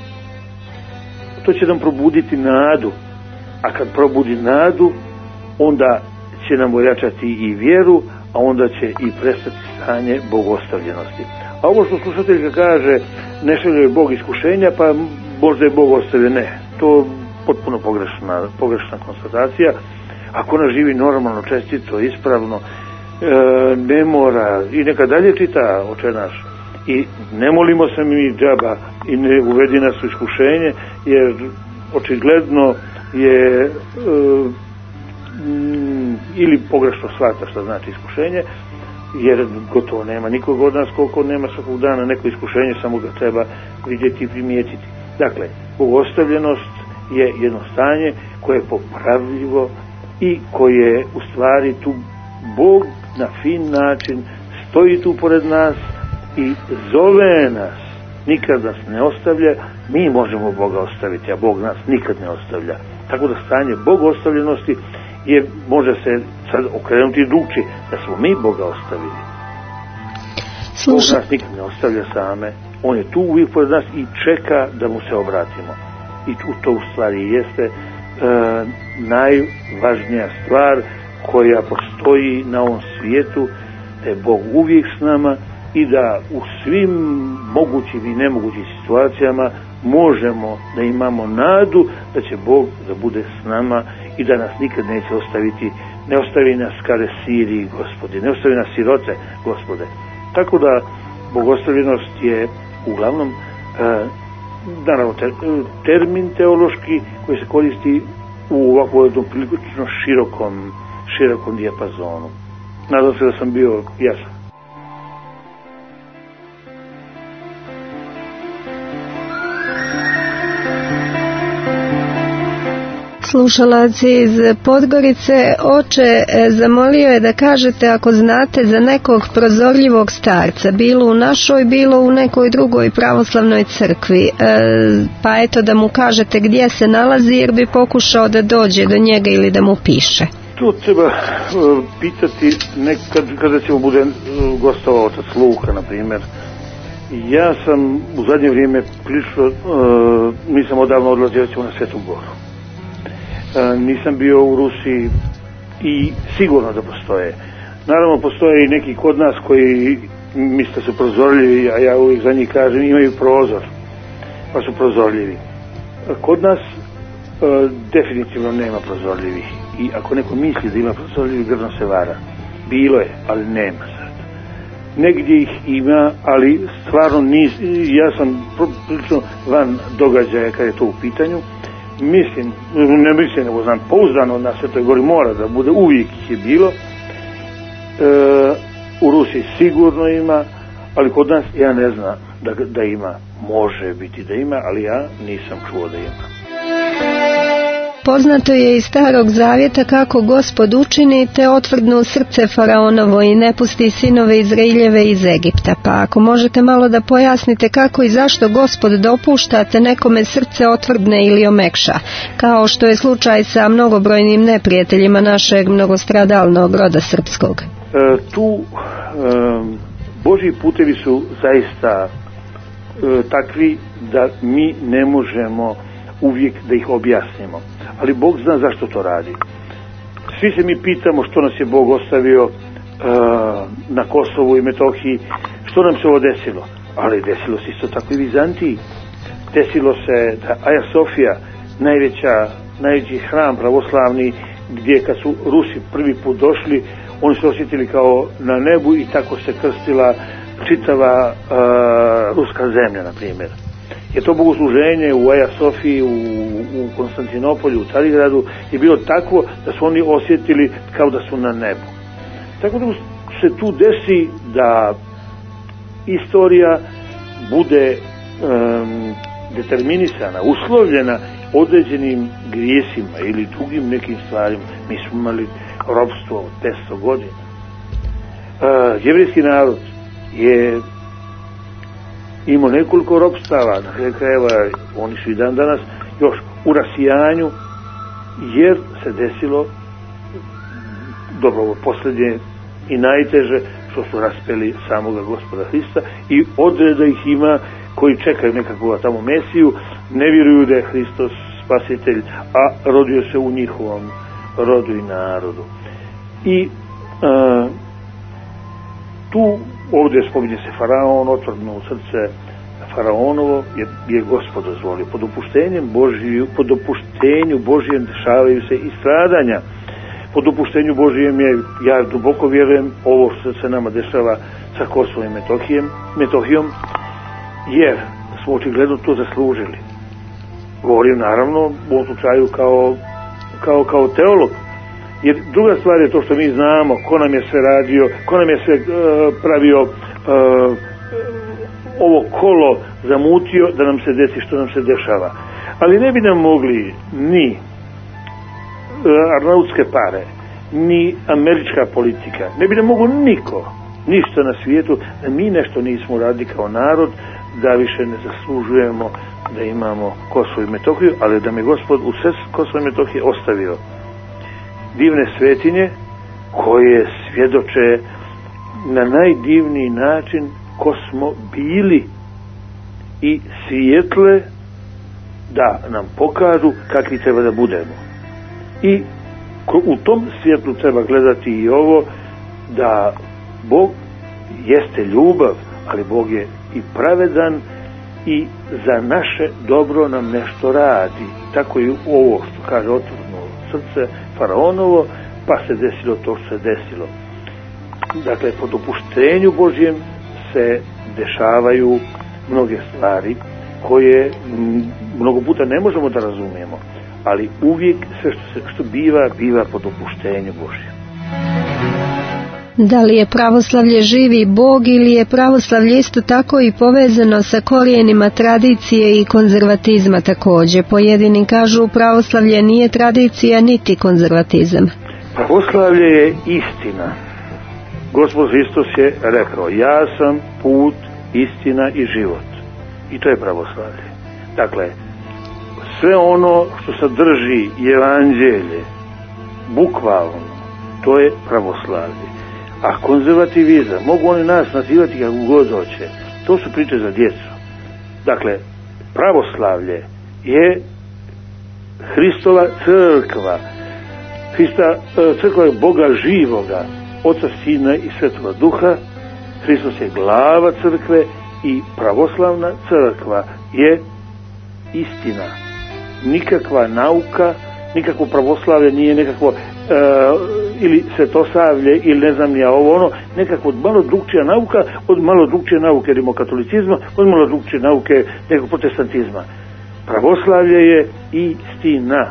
to će nam probuditi nadu. A kad probudi nadu, onda će nam ojačati i vjeru, a onda će i prestati stanje bogostavljenosti. A ovo što slušateljka kaže, ne šalje Bog iskušenja, pa možda je Bog ostavio, ne. To je potpuno pogrešna, pogrešna konstatacija. Ako ona živi normalno, čestito, ispravno, e, ne mora, i neka dalje čita Oče naš. I ne molimo se mi džaba i ne uvedi nas u iskušenje, jer očigledno je... E, ili pogrešno shvata što znači iskušenje, jer gotovo nema nikog od nas koliko nema svakog dana neko iskušenje, samo ga treba vidjeti i primijetiti. Dakle, bogostavljenost je jedno stanje koje je popravljivo i koje u stvari tu Bog na fin način stoji tu pored nas i zove nas, nikad nas ne ostavlja. Mi možemo Boga ostaviti, a Bog nas nikad ne ostavlja. Tako da stanje bogostavljenosti je, može se sad okrenuti drugčije, da smo mi Boga ostavili. Sluša. Bog nas nikad ne ostavlja same, on je tu uvijek pored nas i čeka da mu se obratimo. I tu to u stvari jeste e, najvažnija stvar koja postoji na ovom svijetu, da je Bog uvijek s nama i da u svim mogućim i nemogućim situacijama možemo da imamo nadu da će Bog da bude s nama i da nas nikad neće ostaviti, ne ostavi nas kada siri, Gospode, ne ostavi nas sirote, Gospode. Tako da bogostavljenost je uglavnom e, naravno ter, termin teološki koji se koristi u ovakvom jednom prilično širokom, širokom dijapazonu. Nadam se da sam bio jasan. Slušalac iz Podgorice, oče, zamolio je da kažete ako znate za nekog prozorljivog starca, bilo u našoj, bilo u nekoj drugoj pravoslavnoj crkvi, e, pa eto da mu kažete gdje se nalazi jer bi pokušao da dođe do njega ili da mu piše. To treba uh, pitati nekad kada ćemo bude uh, gostovao otac Luka, na primjer. Ja sam u zadnje vrijeme prilično, uh, nisam odavno odlazio na Svetu Goru. Uh, nisam bio u Rusiji i sigurno da postoje. Naravno postoje i neki kod nas koji misle su prozorljivi, a ja uvijek za njih kažem imaju prozor, pa su prozorljivi. Uh, kod nas uh, definitivno nema prozorljivih. I ako neko misli da ima prozorljivi, grdno se vara. Bilo je, ali nema sad. Negdje ih ima, ali stvarno nis, ja sam prilično van događaja kad je to u pitanju. Mislim, ne mislim, nego znam, pouzdano na Svetoj Gori mora da bude, uvijek ih je bilo. E, u Rusiji sigurno ima, ali kod nas ja ne znam da, da ima. Može biti da ima, ali ja nisam čuo da ima. Poznato je iz Starog Zavjeta kako Gospod učini te otvrdnu srce faraonovo i ne pusti sinove Izraeljeve iz Egipta. Pa ako možete malo da pojasnite kako i zašto Gospod dopušta te nekome srce otvrdne ili omekša, kao što je slučaj sa mnogobrojnim neprijateljima našeg mnogostradalnog roda srpskog. E, tu e, Božji putevi su zaista e, takvi da mi ne možemo uvijek da ih objasnimo. Ali Bog zna zašto to radi. Svi se mi pitamo što nas je Bog ostavio uh, na Kosovu i Metohiji, što nam se ovo desilo. Ali desilo se isto tako i Vizantiji. Desilo se da Aja Sofija, najveća, najveći hram pravoslavni, gdje kad su Rusi prvi put došli, oni su osjetili kao na nebu i tako se krstila čitava uh, ruska zemlja, na primjer. Je to bogosluženje u Aja Sofiji, u, u Konstantinopolju, u Carigradu je bilo takvo da su oni osjetili kao da su na nebu. Tako da se tu desi da istorija bude um, determinisana, uslovljena određenim grijesima ili drugim nekim stvarima. Mi smo imali ropstvo od petsto godina. Uh, jevrijski narod je imao nekoliko ropstava, na kraju krajeva oni su i dan danas još u rasijanju, jer se desilo dobro posljednje i najteže što su raspeli samoga Gospoda Hrista i odreda ih ima koji čekaju nekakvu tamo Mesiju, ne vjeruju da je Hristos spasitelj, a rodio se u njihovom rodu i narodu. I a, tu ovdje spominje se faraon, otvrdno u srce faraonovo je, je Gospod dozvolio. Po dopuštenjem Božiju, po dopuštenju Božijem dešavaju se i stradanja. Po dopuštenju Božijem je, ja duboko vjerujem, ovo što se nama dešava sa Kosovom i Metohijom, Metohijom, jer smo očigledno to zaslužili. Govorim naravno u ovom slučaju kao, kao, kao teolog. Jer druga stvar je to što mi znamo, ko nam je sve radio, ko nam je sve uh, pravio uh, ovo kolo zamutio da nam se desi što nam se dešava. Ali ne bi nam mogli ni uh, arnautske pare, ni američka politika, ne bi nam moglo niko, ništa na svijetu, da mi nešto nismo radili kao narod, da više ne zaslužujemo da imamo Kosovo i Metohiju, ali da me Gospod u sve Kosovo i Metohije ostavio divne svetinje koje svjedoče na najdivniji način ko smo bili i svijetle da nam pokažu kakvi treba da budemo. I u tom svjetlu treba gledati i ovo, da Bog jeste ljubav, ali Bog je i pravedan i za naše dobro nam nešto radi. Tako i ovo što kaže otvoreno srce faraonovo, pa se desilo to što se desilo. Dakle, po dopuštenju Božjem se dešavaju mnoge stvari koje mnogo puta ne možemo da razumijemo, ali uvijek sve što, se, što biva, biva po dopuštenju Božjem. Da li je pravoslavlje živi Bog ili je pravoslavlje isto tako i povezano sa korijenima tradicije i konzervatizma također? Pojedini kažu pravoslavlje nije tradicija niti konzervatizam. Pravoslavlje je istina. Gospod Hristos je rekao: ja sam put, istina i život. I to je pravoslavlje. Dakle, sve ono što sadrži evanđelje, bukvalno, to je pravoslavlje. A konzervativizam, mogu oni nas nazivati kako god hoće, to su priče za djecu. Dakle, pravoslavlje je Hristova crkva. Hrista, crkva je Boga živoga, Oca, Sina i Svetoga Duha. Hristos je glava crkve i pravoslavna crkva je istina. Nikakva nauka, nikakvo pravoslavlje nije nekakvo uh, ili svetosavlje ili ne znam ja ovo ono, nekako malo drugčija nauka od malo drugčije nauke rimokatolicizma, od malo drugčije nauke nekog protestantizma. Pravoslavlje je istina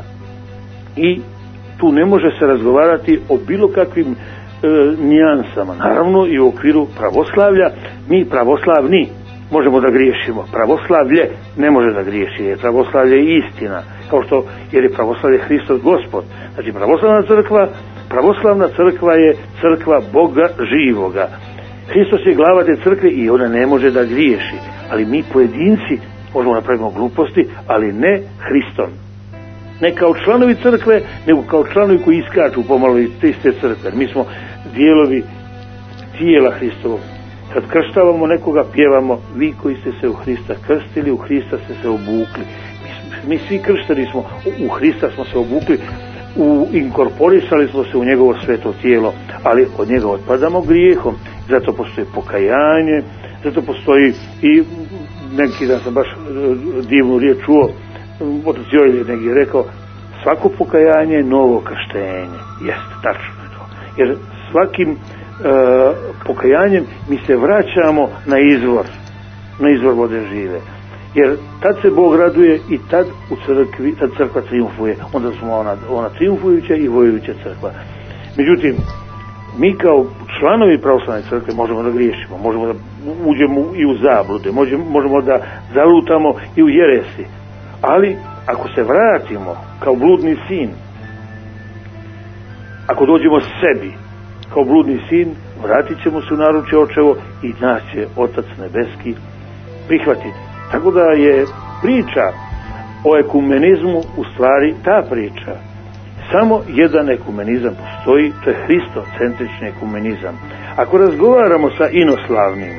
i tu ne može se razgovarati o bilo kakvim e, nijansama. Naravno i u okviru pravoslavlja mi pravoslavni možemo da griješimo. Pravoslavlje ne može da griješi, jer pravoslavlje je istina, kao što jer je pravoslavlje Hristov Gospod. Znači pravoslavna crkva, pravoslavna crkva je crkva Boga živoga. Hristos je glava te crkve i ona ne može da griješi, ali mi pojedinci možemo napraviti gluposti, ali ne Hristom. Ne kao članovi crkve, nego kao članovi koji iskaču pomalo iz te crkve. Mi smo dijelovi tijela Hristovog. Kad krštavamo nekoga, pjevamo: vi koji ste se u Hrista krstili, u Hrista ste se obukli. Mi, mi svi kršteni smo, u Hrista smo se obukli, u, inkorporisali smo se u njegovo sveto tijelo, ali od njega otpadamo grijehom. Zato postoji pokajanje, zato postoji i neki dan sam baš divnu riječ čuo, otac Jojlje negdje rekao: svako pokajanje je novo krštenje. Jeste, tačno je to. Jer svakim Uh, pokajanjem mi se vraćamo na izvor, na izvor vode žive. Jer tad se Bog raduje i tad u crkvi, tad crkva triumfuje. Onda smo ona, ona triumfujuća i vojujuća crkva. Međutim, mi kao članovi pravoslavne crkve možemo da griješimo, možemo da uđemo i u zablude, možemo, možemo da zalutamo i u jeresi. Ali ako se vratimo kao bludni sin, ako dođemo sebi kao bludni sin, vratit ćemo se u naručje očevo i nas će Otac nebeski prihvatiti. Tako da je priča o ekumenizmu u stvari ta priča. Samo jedan ekumenizam postoji, to je hristocentrični ekumenizam. Ako razgovaramo sa inoslavnim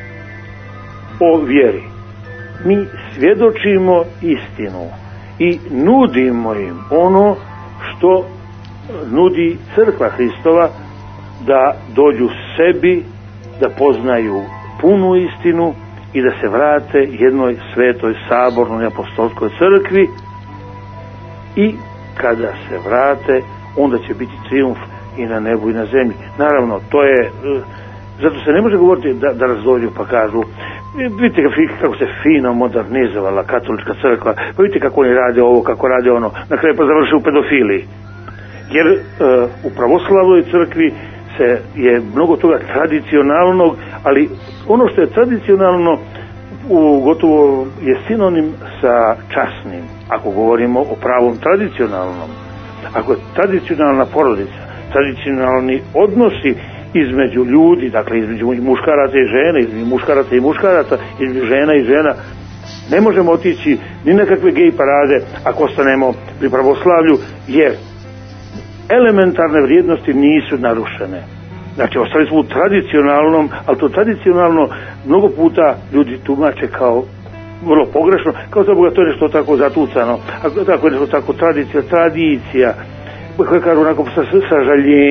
o vjeri, mi svjedočimo istinu i nudimo im ono što nudi crkva Hristova, da dođu sebi, da poznaju punu istinu i da se vrate jednoj svetoj sabornoj apostolskoj crkvi, i kada se vrate onda će biti trijumf i na nebu i na zemlji. Naravno, to je, zato se ne može govoriti da, da razdođu pa kažu: vidite kako se fino modernizovala katolička crkva, pa vidite kako oni rade ovo, kako rade ono, na kraju pa završi u pedofiliji. Jer uh, u pravoslavnoj crkvi se je mnogo toga tradicionalnog, ali ono što je tradicionalno u gotovo je sinonim sa časnim. Ako govorimo o pravom tradicionalnom, ako je tradicionalna porodica, tradicionalni odnosi između ljudi, dakle između muškaraca i žene, između muškaraca i muškaraca, između žena i žena, ne možemo otići ni na kakve gej parade ako ostanemo pri pravoslavlju, jer elementarne vrijednosti nisu narušene. Znači, ostali smo u tradicionalnom, ali to tradicionalno mnogo puta ljudi tumače kao vrlo pogrešno, kao za Boga to je nešto tako zatucano, a tako je nešto tako tradicija, tradicija, koje kažu onako sa, sa žaljenjem.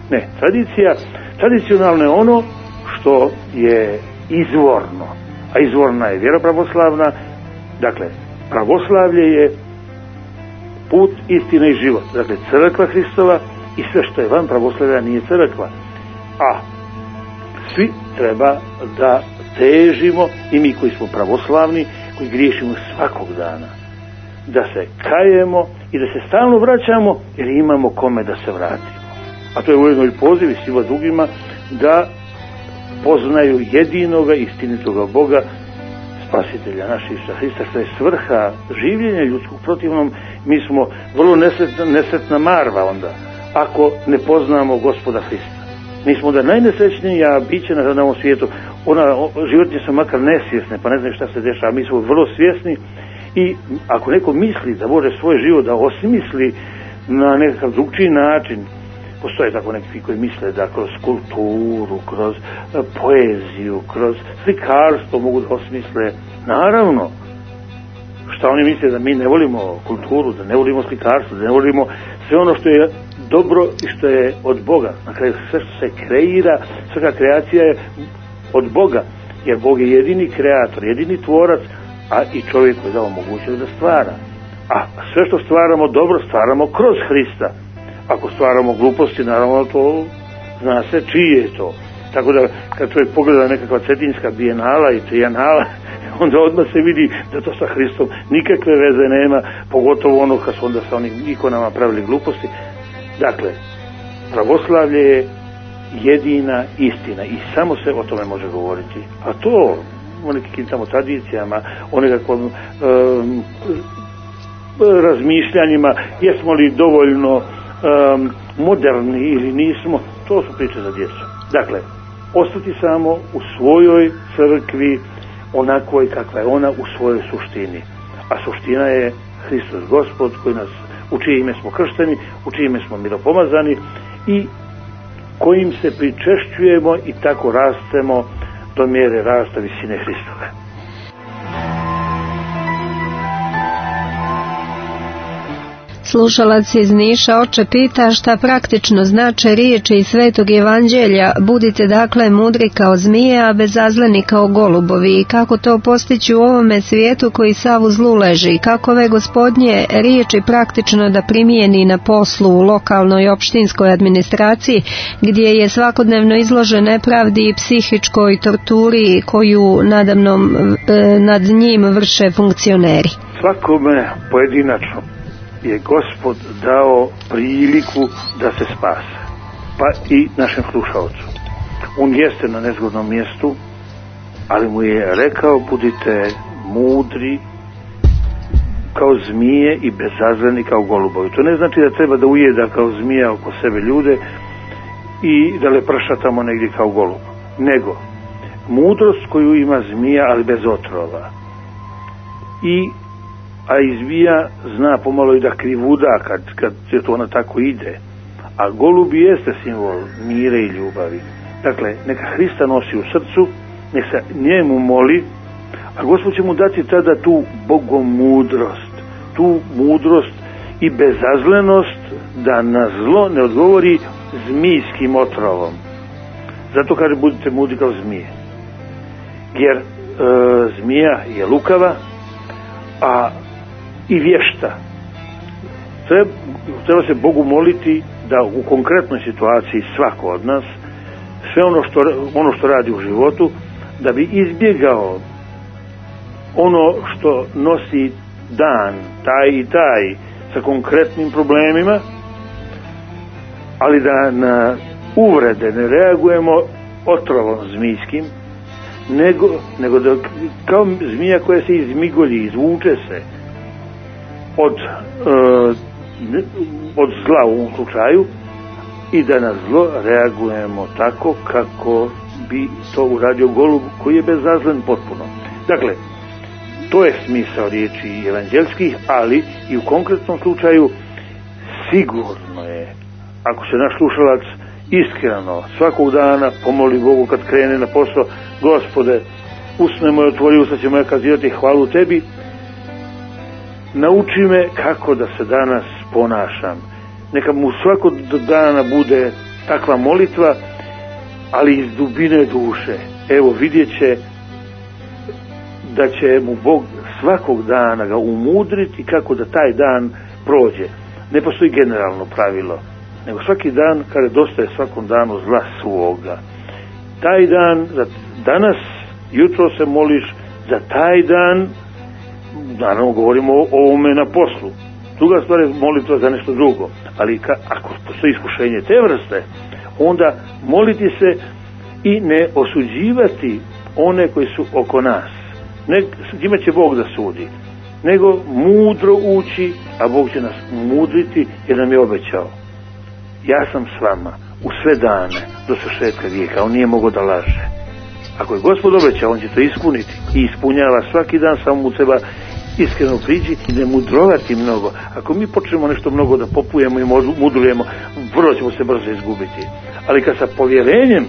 Ne, tradicija, tradicionalno je ono što je izvorno, a izvorna je vjera pravoslavna. Dakle, pravoslavlje je put, istina i život. Dakle, crkva Hristova i sve što je van pravoslavlja nije crkva. A svi treba da težimo, i mi koji smo pravoslavni, koji griješimo svakog dana, da se kajemo i da se stalno vraćamo, jer imamo kome da se vratimo. A to je ujedno i poziv i svima drugima da poznaju jedinoga istinitoga Boga, spasitelja naših Isusa Hrista, što je svrha življenja ljudskog. Protivnom, mi smo vrlo nesretna, nesretna marva onda, ako ne poznamo Gospoda Hrista. Mi smo da najnesrećnija bića na ovom svijetu. Ona, životinje su makar nesvjesne, pa ne znaju šta se dešava. Mi smo vrlo svjesni i ako neko misli da može svoj život da osmisli na nekakav drugčiji način, postoje tako neki koji misle da kroz kulturu, kroz poeziju, kroz slikarstvo mogu da osmisle. Naravno, šta oni misle, da mi ne volimo kulturu, da ne volimo slikarstvo, da ne volimo sve ono što je dobro i što je od Boga. Na kraju sve što se kreira, svaka kreacija je od Boga, jer Bog je jedini kreator, jedini tvorac, a i čovjek koji je dao mogućnost da stvara. A sve što stvaramo dobro, stvaramo kroz Hrista. Ako stvaramo gluposti, naravno to zna se čije je to. Tako da kad čovjek pogleda nekakva cetinska bijenala i trijenala, onda odmah se vidi da to sa Hristom nikakve veze nema, pogotovo ono kad su onda sa onim ikonama pravili gluposti. Dakle, pravoslavlje je jedina istina i samo se o tome može govoriti. A to, o nekim tamo tradicijama, o nekakvom um, razmišljanjima, jesmo li dovoljno um, moderni ili nismo, to su priče za djecu. Dakle, ostati samo u svojoj crkvi, onakvoj kakva je ona u svojoj suštini. A suština je Hristos Gospod, koji nas, u čije ime smo kršteni, u čije ime smo miropomazani i kojim se pričešćujemo i tako rastemo do mjere rasta visine Hristove. Slušalac iz Niša oče pita šta praktično znače riječi iz Svetog Evanđelja: budite dakle mudri kao zmije, a bezazleni kao golubovi, i kako to postići u ovome svijetu koji sav u zlu leži, kako ove Gospodnje riječi praktično da primijeni na poslu u lokalnoj i opštinskoj administraciji, gdje je svakodnevno izložen nepravdi i psihičkoj torturi koju nadamnom nad njim vrše funkcioneri. Svakome pojedinačno je Gospod dao priliku da se spase, pa i našem slušalcu. On jeste na nezgodnom mjestu, ali mu je rekao: budite mudri kao zmije i bezazleni kao golubovi. To ne znači da treba da ujeda kao zmija oko sebe ljude i da leprša tamo negdje kao golub, nego mudrost koju ima zmija, ali bez otrova. I a izvija zna pomalo i da krivuda kad, kad se to ona tako ide. A golub jeste simbol mire i ljubavi. Dakle, neka Hrista nosi u srcu, neka se njemu moli, a Gospod će mu dati tada tu bogomudrost, tu mudrost i bezazlenost da na zlo ne odgovori zmijskim otrovom. Zato kaže: budite mudri kao zmije. Jer e, zmija je lukava, a i vješta. Treba, treba se Bogu moliti da u konkretnoj situaciji svako od nas sve ono što, ono što radi u životu, da bi izbjegao ono što nosi dan, taj i taj, sa konkretnim problemima, ali da na uvrede ne reagujemo otrovom zmijskim, nego, nego da kao zmija koja se izmigolji, izvuče se od, uh, od zla u ovom slučaju, i da na zlo reagujemo tako kako bi to uradio golub koji je bezazlen potpuno. Dakle, to je smisao riječi evanđelskih, ali i u konkretnom slučaju sigurno je, ako se naš slušalac iskreno svakog dana pomoli Bogu kad krene na posao: Gospode, usne moje otvori, usta će moja kazivati hvalu tebi, nauči me kako da se danas ponašam. Neka mu svakog dana bude takva molitva, ali iz dubine duše. Evo, vidjet će da će mu Bog svakog dana ga umudriti kako da taj dan prođe. Ne postoji generalno pravilo, nego svaki dan kada dostaje svakom danu zla svoga. Taj dan, za danas, jutro se moliš za taj dan, naravno govorimo o ovome na poslu. Druga stvar je molitva za nešto drugo, ali ka, ako postoji iskušenje te vrste, onda moliti se i ne osuđivati one koji su oko nas. Ne, njima će Bog da sudi, nego mudro ući, a Bog će nas mudriti jer nam je obećao. Ja sam s vama u sve dane do svršetka vijeka. On nije mogao da laže. Ako je Gospod obećao, on će to ispuniti i ispunjava svaki dan, samo mu treba iskreno priđi i ne mudrovati mnogo. Ako mi počnemo nešto mnogo da popujemo i mudrujemo, vrlo ćemo se brzo izgubiti. Ali kad sa povjerenjem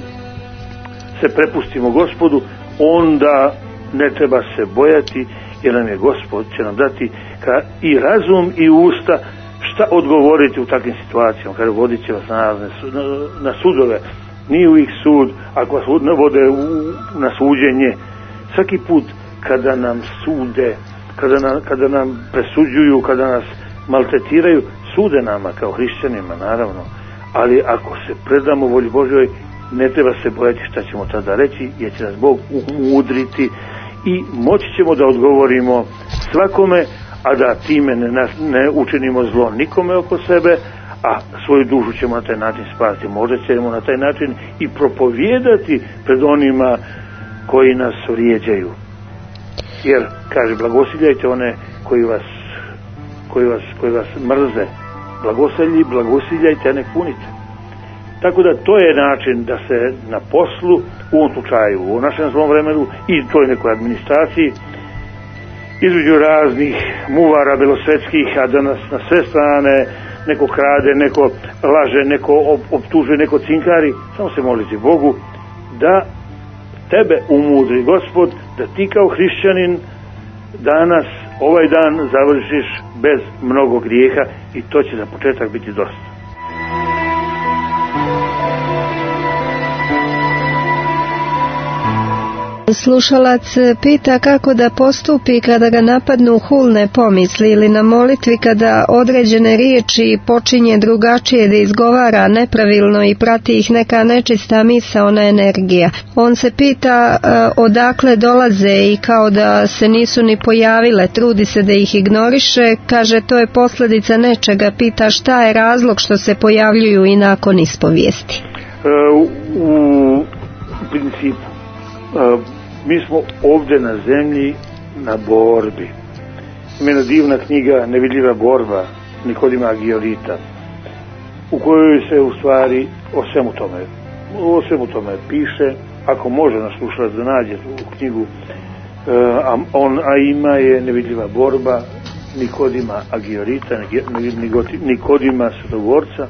se prepustimo Gospodu, onda ne treba se bojati, jer nam je Gospod će nam dati ka i razum i usta šta odgovoriti u takvim situacijama. Kada vodit će vas na, na, na sudove, nije uvijek sud ako vas ne vode u, na suđenje. Svaki put kada nam sude, kada nam, kada nam presuđuju, kada nas maltretiraju, sude nama kao hrišćanima, naravno. Ali ako se predamo volji Božjoj, ne treba se bojati šta ćemo tada reći, jer će nas Bog umudriti i moći ćemo da odgovorimo svakome, a da time ne, ne učinimo zlo nikome oko sebe, a svoju dušu ćemo na taj način spasiti. Možda ćemo na taj način i propovijedati pred onima koji nas vrijeđaju. Jer, kaže, blagosiljajte one koji vas, koji vas, koji vas mrze. Blagosilji, blagosiljajte, a ne punite. Tako da to je način da se na poslu, u ovom slučaju, u našem zlom vremenu i toj nekoj administraciji, između raznih muvara belosvetskih, a da nas na sve strane neko krade, neko laže, neko optužuje, neko cinkari, samo se moliti Bogu da tebe umudri Gospod, da ti kao hrišćanin danas, ovaj dan završiš bez mnogo grijeha i to će za početak biti dosta. Slušalac pita kako da postupi kada ga napadnu hulne pomisli ili na molitvi kada određene riječi počinje drugačije da izgovara nepravilno i prati ih neka nečista misaona energija. On se pita uh, odakle dolaze i kao da se nisu ni pojavile, trudi se da ih ignoriše, kaže to je posljedica nečega, pita šta je razlog što se pojavljuju i nakon ispovijesti. Uh, u principu uh, mi smo ovdje na zemlji na borbi. Ima jedna divna knjiga Nevidljiva borba Nikodima Agiorita, u kojoj se u stvari o svemu tome o svemu tome piše. Ako može nas slušalac da nađe u knjigu, a, on, a ima je Nevidljiva borba Nikodima Agiorita, Nikodima Svetogorca.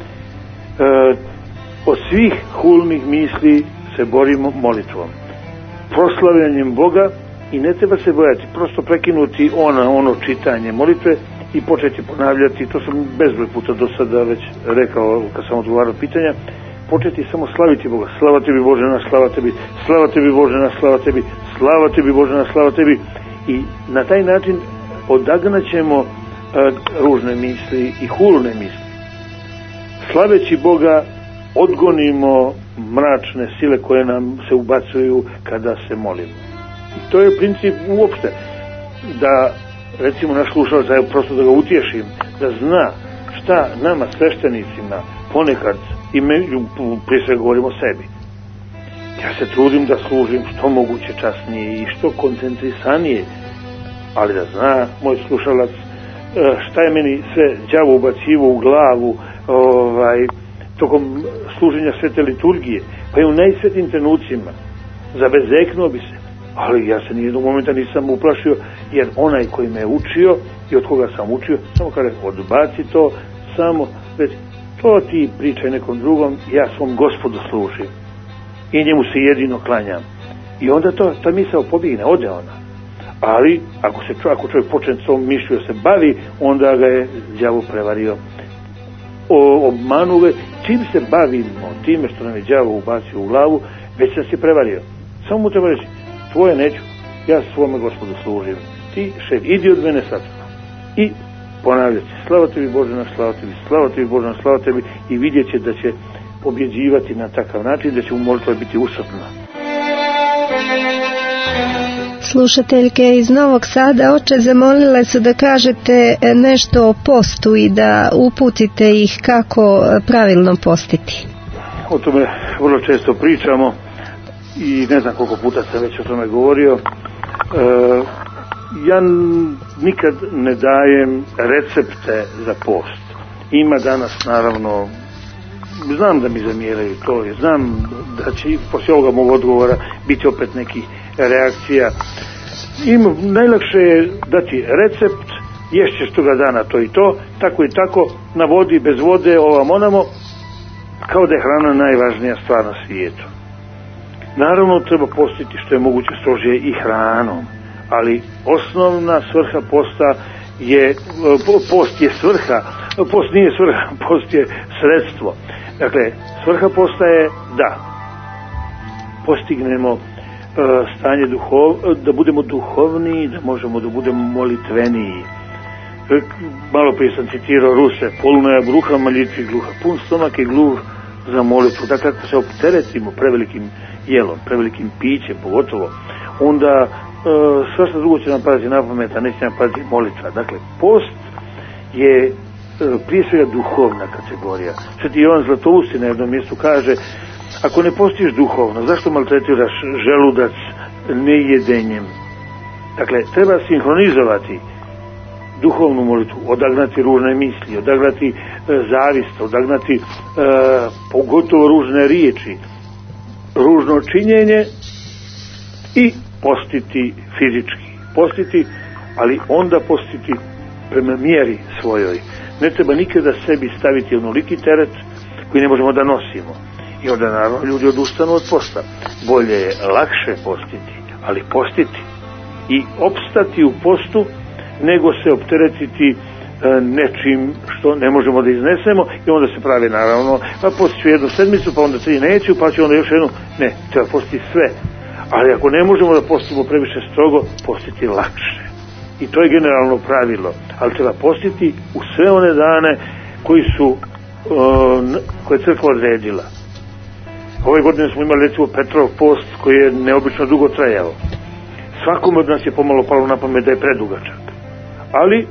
Od svih hulnih misli se borimo molitvom, proslavljanjem Boga, i ne treba se bojati, prosto prekinuti ona, ono čitanje molitve i početi ponavljati, to sam bezbroj puta do sada već rekao kad sam odgovarao pitanja, početi samo slaviti Boga, slava tebi Bože na slava tebi, slava tebi Bože na slava tebi, slava tebi Bože na slava tebi, i na taj način odagnaćemo uh, ružne misli i hulne misli. Slaveći Boga odgonimo mračne sile koje nam se ubacuju kada se molimo. I to je princip uopšte, da recimo naš slušalac, da prosto da ga utješim, da zna šta nama sveštenicima ponekad, i među, prije svega govorimo o sebi, ja se trudim da služim što moguće časnije i što koncentrisanije, ali da zna moj slušalac šta je meni sve đavo ubacivo u glavu ovaj, tokom služenja svete liturgije, pa i u najsvetim trenucima zabezeknuo bi se, ali ja se nijednog momenta nisam uplašio, jer onaj koji me je učio i od koga sam učio, samo kada odbaci to, samo reći, to ti pričaj nekom drugom, ja svom Gospodu služim i njemu se jedino klanjam, i onda to, ta misao pobjegne, ode ona. Ali ako se ako čovjek počne s tom mišljom se bavi, onda ga je đavo prevario. obmanule. Čim se bavimo time što nam je đavo ubacio u glavu, već nas je prevario. Samo mu treba reći, tvoje neću, ja svome Gospodu služim, ti šef, idi od mene sad. I ponavljati, slava tebi Bože naš, slava tebi, slava tebi Bože naš, slava tebi, i vidjet će da će pobjeđivati na takav način, da će mu molitva biti usrdna. Slušateljke iz Novog Sada, oče, zamolile su da kažete nešto o postu i da uputite ih kako pravilno postiti. O tome vrlo često pričamo i ne znam koliko puta sam već o tome govorio. E, ja nikad ne dajem recepte za post. Ima danas, naravno, znam da mi zamjeraju to, znam da će poslije ovoga mog odgovora biti opet nekih reakcija. Ima, najlakše je dati recept, ješćeš toga dana to i to, tako i tako, na vodi, bez vode, ovam onamo, kao da je hrana najvažnija stvar na svijetu. Naravno treba postiti što je moguće strožije i hranom, ali osnovna svrha posta je, post je svrha, post nije svrha, post je sredstvo. Dakle, svrha posta je da postignemo stanje duhov, da budemo duhovniji, da možemo da budemo molitveniji. Malo prije sam citirao Ruse, polna je bruha, maljitvi gluha, pun stomak je gluh za molitvu. Dakle, ako se opteretimo prevelikim jelom, prevelikim pićem pogotovo, onda e, sve što drugo će nam padati na pamet, a neće nam padati molitva. Dakle, post je e, prije svega duhovna kategorija. Sveti Jovan Zlatoust na jednom mjestu kaže, ako ne postiš duhovno, zašto maltretiraš želudac nejedenjem? Dakle, treba sinhronizovati duhovnu molitvu, odagnati ružne misli, odagnati e, zavist, odagnati e, pogotovo ružne riječi, ružno činjenje i postiti fizički. Postiti, ali onda postiti prema mjeri svojoj. Ne treba nikada sebi staviti onoliki teret koji ne možemo da nosimo. I onda naravno ljudi odustanu od posta. Bolje je lakše postiti, ali postiti i opstati u postu nego se opteretiti e, nečim što ne možemo da iznesemo i onda se pravi naravno, pa postiću jednu sedmicu, pa onda tri neću, pa ću onda još jednu. Ne, treba postiti sve. Ali ako ne možemo da postimo previše strogo, postiti lakše. I to je generalno pravilo. Ali treba postiti u sve one dane koji su, e, koje je crkva odredila. Ove godine smo imali recimo Petrov post koji je neobično dugo trajao. Svakome od nas je pomalo palo na pamet da je predugačak. Ali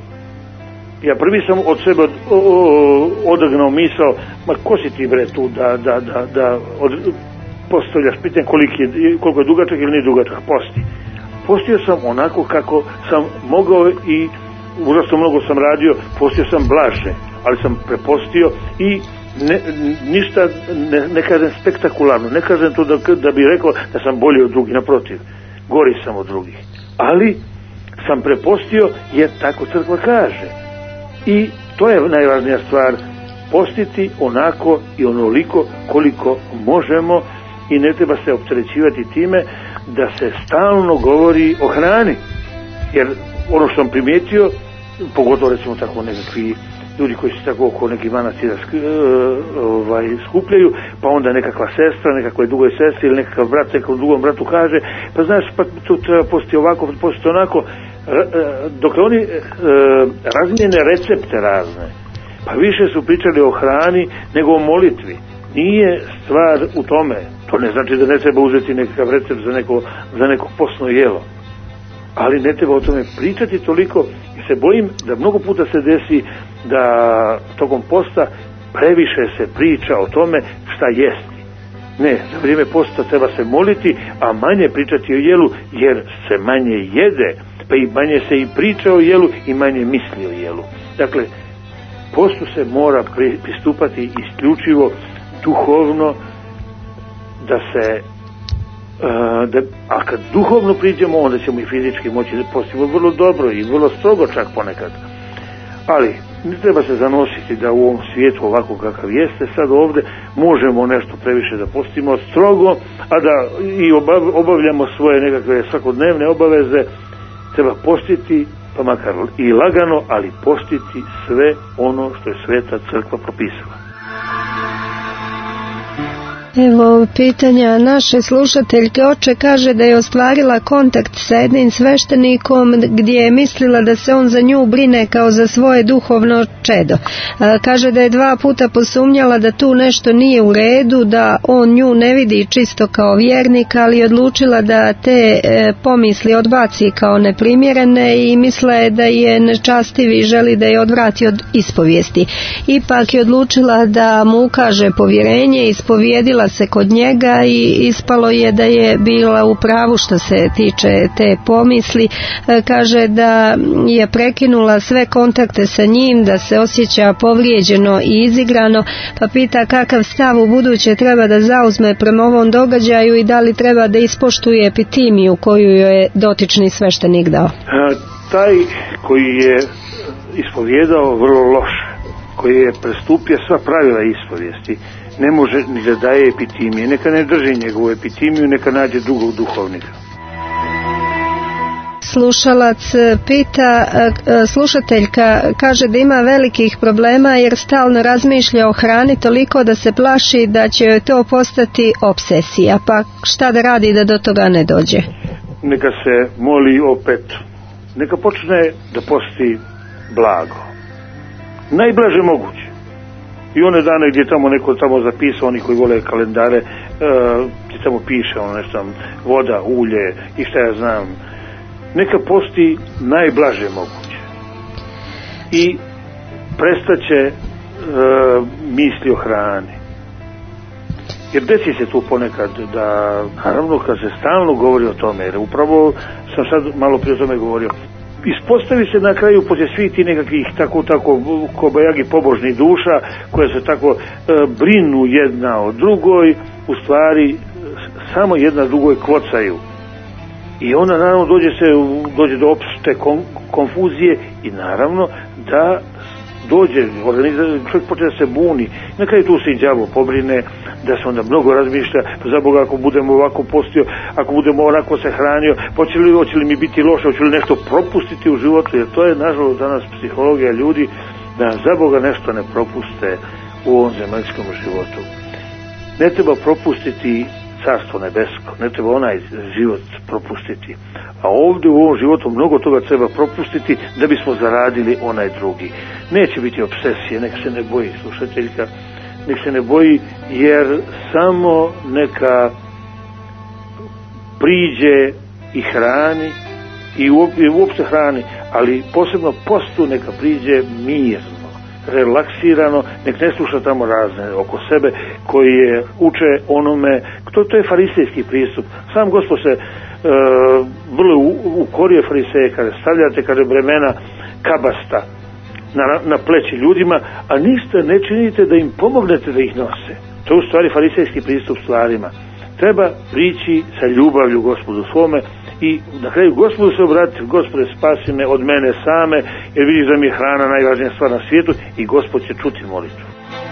ja prvi sam od sebe od, o, o, odagnao misao, ma ko si ti bre tu da, da, da, da od, postavljaš pitanje koliko je, koliko je dugačak ili nije dugačak, posti. Postio sam onako kako sam mogao i užasno mnogo sam radio, postio sam blaže, ali sam prepostio i Ne, ništa ne, ne kažem spektakularno, ne kažem to da, da bi rekao da sam bolji od drugih, naprotiv, gori sam od drugih, ali sam prepostio jer tako crkva kaže. I to je najvažnija stvar, postiti onako i onoliko koliko možemo i ne treba se opterećivati time da se stalno govori o hrani, jer ono što sam primijetio, pogotovo recimo tako nekakvi ljudi koji se tako oko nekih manastira ovaj, skupljaju, pa onda nekakva sestra, nekakvoj drugoj sestri ili nekakav brat, nekakvom drugom bratu kaže, pa znaš, pa tu treba postiti ovako, postiti onako, dokle oni razmijene recepte razne, pa više su pričali o hrani nego o molitvi. Nije stvar u tome, to ne znači da ne treba uzeti nekakav recept za neko, za neko postno jelo, ali ne treba o tome pričati toliko i se bojim da mnogo puta se desi da tokom posta previše se priča o tome šta jesti. Ne, za vrijeme posta treba se moliti, a manje pričati o jelu, jer se manje jede, pa i manje se i priča o jelu i manje misli o jelu. Dakle, postu se mora pristupati isključivo duhovno, da se Da, a kad duhovno priđemo, onda ćemo i fizički moći da postimo vrlo dobro i vrlo strogo čak ponekad. Ali ne treba se zanositi da u ovom svijetu ovako kakav jeste sad ovdje možemo nešto previše da postimo strogo, a da i obavljamo svoje nekakve svakodnevne obaveze. Treba postiti pa makar i lagano, ali postiti sve ono što je Sveta Crkva propisala. Evo pitanja naše slušateljke. Oče kaže da je ostvarila kontakt sa jednim sveštenikom gdje je mislila da se on za nju brine kao za svoje duhovno čedo. A, kaže da je dva puta posumnjala da tu nešto nije u redu, da on nju ne vidi čisto kao vjernika, ali odlučila da te e, pomisli odbaci kao neprimjerene i misla je da je nečastiv i želi da je odvrati od ispovijesti. Ipak je odlučila da mu ukaže povjerenje, ispovijedila se kod njega i ispalo je da je bila u pravu što se tiče te pomisli. E, kaže da je prekinula sve kontakte sa njim, da se osjeća povrijeđeno i izigrano, pa pita kakav stav u buduće treba da zauzme prema ovom događaju i da li treba da ispoštuje epitimiju koju joj je dotični sveštenik dao. A, taj koji je ispovjedao vrlo loše, koji je prestupio sva pravila ispovijesti, ne može ni da daje epitimije. Neka ne drži njegovu epitimiju, neka nađe drugog duhovnika. Slušalac pita, slušateljka kaže da ima velikih problema jer stalno razmišlja o hrani toliko da se plaši da će joj to postati obsesija. Pa šta da radi da do toga ne dođe? Neka se moli opet. Neka počne da posti blago. Najblaže moguće. I one dane gdje tamo neko tamo zapisao, oni koji vole kalendare, e, gdje tamo piše ono nešto, voda, ulje i šta ja znam, neka posti najblaže moguće. I prestaće e, misli o hrani. Jer desi se tu ponekad da, naravno kad se stalno govori o tome, jer upravo sam sad malo prije o tome govorio, ispostavi se na kraju poslije svih ti nekakvih tako tako kobajagi pobožnih duša koje se tako e, brinu jedna o drugoj, u stvari samo jedna drugoj kvocaju. I onda naravno dođe se dođe do opšte kon, konfuzije i naravno da dođe, čovjek počne da se buni, na kraju tu se i đavo pobrine, da se onda mnogo razmišlja, za Boga ako budemo ovako postio, ako budemo onako se hranio, hoće li, hoće li mi biti loše, hoće li nešto propustiti u životu, jer to je nažalost danas psihologija ljudi, da za Boga nešto ne propuste u ovom zemaljskom životu. Ne treba propustiti carstvo nebesko, ne treba onaj život propustiti. A ovdje u ovom životu mnogo toga treba propustiti da bismo zaradili onaj drugi. Neće biti obsesije, nek se ne boji slušateljka, nek se ne boji, jer samo neka priđe i hrani i uopšte hrani, ali posebno postu neka priđe mirno, relaksirano, nek ne sluša tamo razne oko sebe koji je uče onome, to, to je farisejski pristup. Sam Gospod se Uh, vrlo ukorio fariseje kada stavljate kada bremena kabasta na, na pleći ljudima, a ništa ne činite da im pomognete da ih nose. To je u stvari farisejski pristup stvarima. Treba prići sa ljubavlju Gospodu svome i na kraju Gospodu se obratiti: Gospode, spasi me od mene same, jer vidiš da mi je hrana najvažnija stvar na svijetu, i Gospod će čuti molitvu.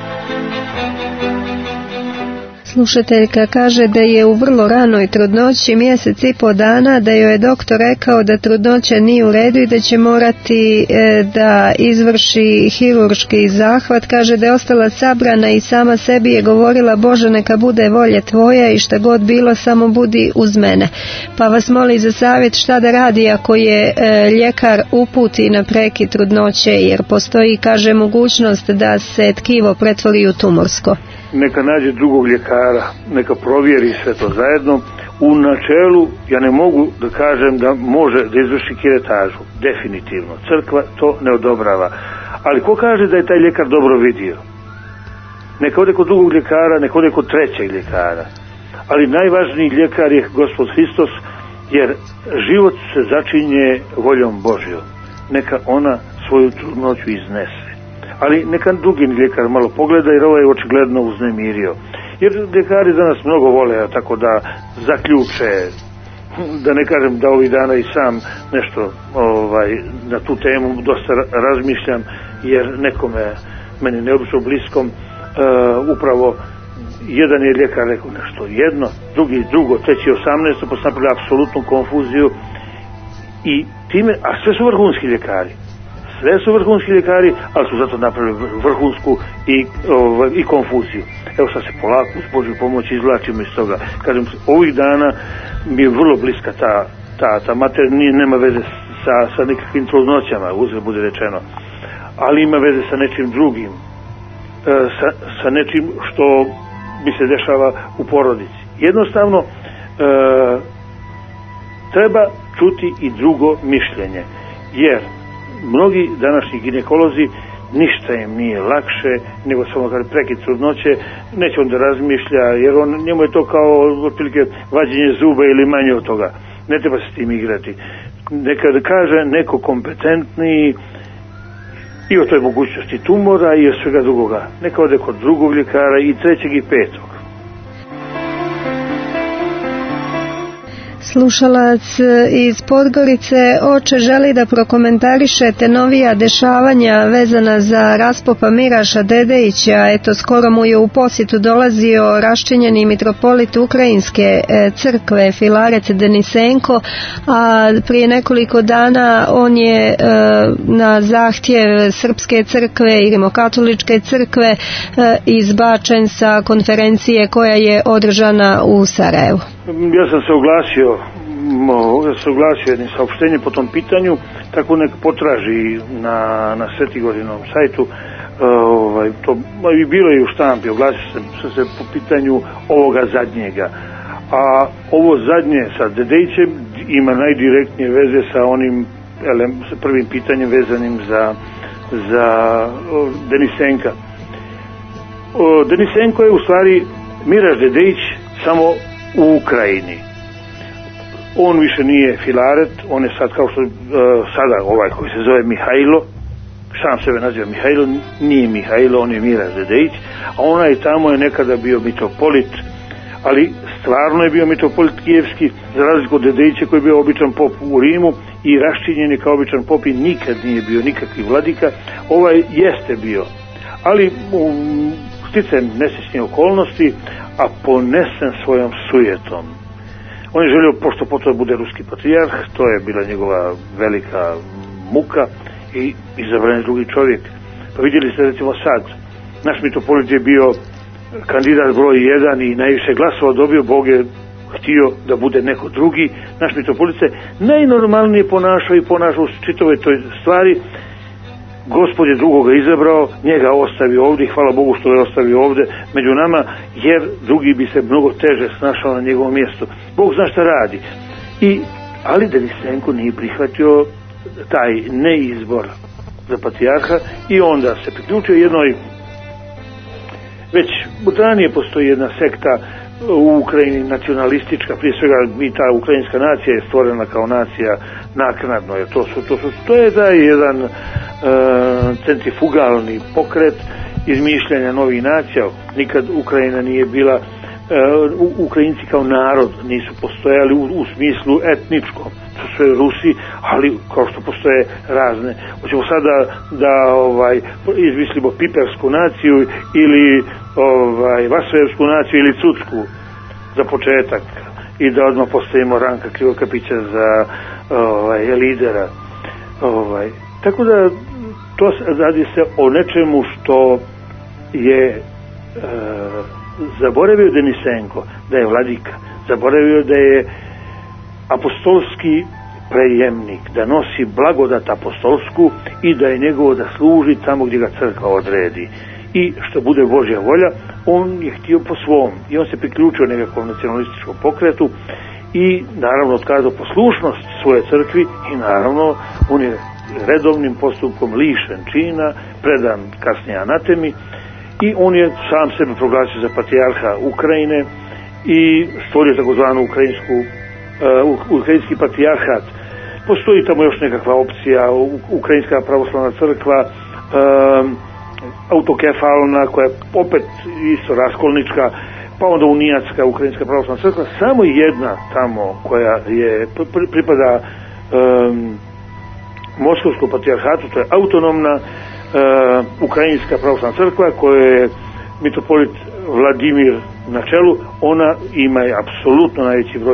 Slušateljka kaže da je u vrlo ranoj trudnoći, mjesec i po dana, da joj je doktor rekao da trudnoća nije u redu i da će morati e, da izvrši hirurški zahvat. Kaže da je ostala sabrana i sama sebi je govorila: Bože, neka bude volja tvoja i šta god bilo, samo budi uz mene. Pa vas moli za savjet šta da radi ako je e, ljekar uputi na prekid trudnoće, jer postoji, kaže, mogućnost da se tkivo pretvori u tumorsko. Neka nađe drugog ljekara, neka provjeri sve to zajedno. U načelu ja ne mogu da kažem da može da izvrši kiretažu, definitivno. Crkva to ne odobrava. Ali ko kaže da je taj ljekar dobro vidio? Neka ode kod drugog ljekara, neka ode kod trećeg ljekara. Ali najvažniji ljekar je Gospod Hristos, jer život se začinje voljom Božjom. Neka ona svoju trudnoću iznese. Ali neka drugi ljekar malo pogleda, jer ovaj je očigledno uznemirio. Jer ljekari danas mnogo vole tako da zaključe, da ne kažem da ovih dana i sam nešto ovaj, na tu temu dosta razmišljam, jer nekome, meni neobično bliskom, uh, upravo jedan je ljekar rekao nešto jedno, drugi drugo, treći osamnaesto, pa sam napravili apsolutnu konfuziju i time, a sve su vrhunski ljekari. Sve su vrhunski ljekari, ali su zato napravili vrhunsku i, ovaj, i konfuziju. Evo sad se polako uz Božju pomoć izvlačimo iz toga. Kažem, ovih dana mi je vrlo bliska ta, ta, ta mater, nije, nema veze sa, sa nekakvim trudnoćama, uzre bude rečeno, ali ima veze sa nečim drugim, e, sa, sa nečim što mi se dešava u porodici. Jednostavno, e, treba čuti i drugo mišljenje, jer mnogi današnji ginekolozi ništa im nije lakše nego samo kad prekid trudnoće, neće on da razmišlja, jer on, njemu je to kao otprilike vađenje zuba ili manje od toga. Ne treba se s tim igrati. Neka da kaže neko kompetentniji i o toj mogućnosti tumora i o svega drugoga. Neka ode kod drugog ljekara i trećeg i petog. Slušalac iz Podgorice, oče, želi da prokomentarišete novija dešavanja vezana za raspopa Miraša Dedejića. Eto, skoro mu je u posjetu dolazio raščinjeni mitropolit Ukrajinske crkve Filarec Denisenko, a prije nekoliko dana on je na zahtjev Srpske crkve i Rimokatoličke crkve izbačen sa konferencije koja je održana u Sarajevu. Ja sam se oglasio, ja sam se oglasio jednim saopštenjem po tom pitanju, tako nek potraži na, na Svetigorinom sajtu, ovaj, to i bilo je u štampi, oglasio sam se po pitanju ovoga zadnjega. A ovo zadnje sa Dedejićem ima najdirektnije veze sa onim sa prvim pitanjem vezanim za, za Denisenka. O, Denisenko je u stvari Miraš Dedejić samo u Ukrajini. On više nije Filaret, on je sad kao što uh, sada ovaj koji se zove Mihajlo, sam sebe naziva Mihajlo, nije Mihajlo, on je Miraš Dedejić, a onaj tamo je nekada bio mitropolit, ali stvarno je bio mitropolit kijevski, za razliku od Dedejića koji je bio običan pop u Rimu i raščinjen je kao običan pop i nikad nije bio nikakvi vladika. Ovaj jeste bio, ali um, sticajem nesrećnih okolnosti, a ponesen svojom sujetom. On je želio pošto potom bude ruski patrijarh, to je bila njegova velika muka i izabran je drugi čovjek. Pa vidjeli ste recimo sad, naš mitropolit je bio kandidat broj jedan i najviše glasova dobio, Bog je htio da bude neko drugi. Naš mitropolit se najnormalnije ponašao i ponašao u čitavoj toj stvari. Gospod je drugoga izabrao, njega ostavio ovdje, hvala Bogu što je ostavio ovdje među nama, jer drugi bi se mnogo teže snašao na njegovom mjestu. Bog zna šta radi. I, ali Denisenko nije prihvatio taj neizbor za patrijarha i onda se priključio jednoj, već ranije postoji jedna sekta u Ukrajini nacionalistička, prije svega i ta ukrajinska nacija je stvorena kao nacija naknadno, jer to su, to su, to je da jedan e, centrifugalni pokret izmišljanja novih nacija. Nikad Ukrajina nije bila, e, Ukrajinci kao narod nisu postojali u, u smislu etničkom, to su sve Rusi, ali kao što postoje razne. Hoćemo sada da ovaj, izmislimo pipersku naciju ili ovaj, vasovsku naciju ili cucku za početak i da odmah postavimo Ranka Krivokapića za ovaj, lidera. Ovaj. Tako da to radi se o nečemu što je e, zaboravio Denisenko da je vladika, zaboravio da je apostolski prejemnik, da nosi blagodat apostolsku i da je njegovo da služi tamo gdje ga crkva odredi. I što bude Božja volja, on je htio po svom i on se priključio nekakvom nacionalističkom pokretu i naravno otkazao poslušnost svoje crkvi i naravno on je redovnim postupkom lišen čina, predan kasnije anatemi i on je sam sebe proglasio za patrijarha Ukrajine i stvorio takozvanu ukrajinsku uh, ukrajinski patrijarhat. Postoji tamo još nekakva opcija, Ukrajinska pravoslavna crkva, um, autokefalna, koja je opet isto raskolnička, pa onda Unijatska Ukrajinska pravoslavna crkva, samo jedna tamo koja je pripada um, Moskovskom patrijarhatu, to je autonomna uh, Ukrajinska pravoslavna crkva koja je mitropolit Vladimir na čelu, ona ima apsolutno najveći broj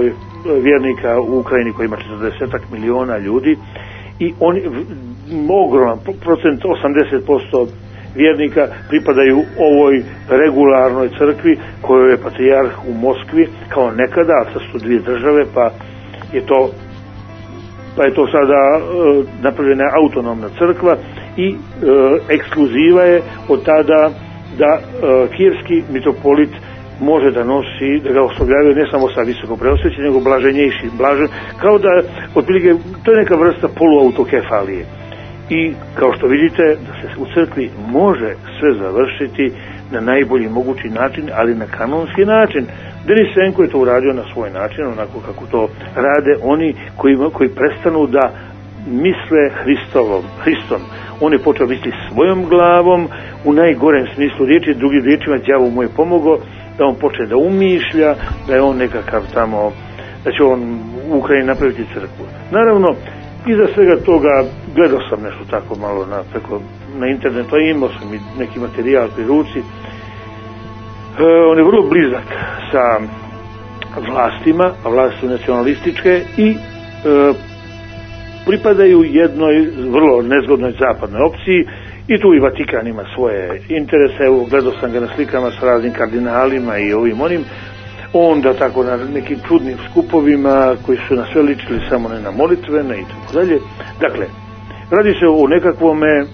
vjernika u Ukrajini koji ima četrdeset miliona ljudi i oni, ogroman procent, osamdeset posto vjernika pripadaju ovoj regularnoj crkvi kojoj je patrijarh u Moskvi kao nekada, a sad su dvije države pa je to pa je to sada e, napravljena autonomna crkva i e, ekskluziva je od tada da e, kijevski mitropolit može da nosi, da ga oslovljavaju ne samo sa visokom preosvećenjem, nego blaženjejši, blažen, kao da, otprilike, to je neka vrsta poluautokefalije. I, kao što vidite, da se u crkvi može sve završiti na najbolji mogući način, ali na kanonski način. Denisenko je to uradio na svoj način, onako kako to rade oni koji, koji prestanu da misle Hristovom, Hristom. On je počeo misliti svojom glavom, u najgorem smislu riječi, drugim riječima, đavo mu je pomogao da on počne da umišlja, da je on nekakav tamo, da će on u Ukrajini napraviti crkvu. Naravno, iza svega toga, gledao sam nešto tako malo na, preko, na internetu, a imao sam i neki materijal pri ruci. E, on je vrlo blizak sa vlastima, a vlasti su nacionalističke i e, pripadaju jednoj vrlo nezgodnoj zapadnoj opciji. I tu i Vatikan ima svoje interese, evo gledao sam ga na slikama s raznim kardinalima i ovim onim, onda tako na nekim čudnim skupovima koji su nas sve ličili samo ne na molitvene i tako dalje. Dakle, radi se o nekakvome e,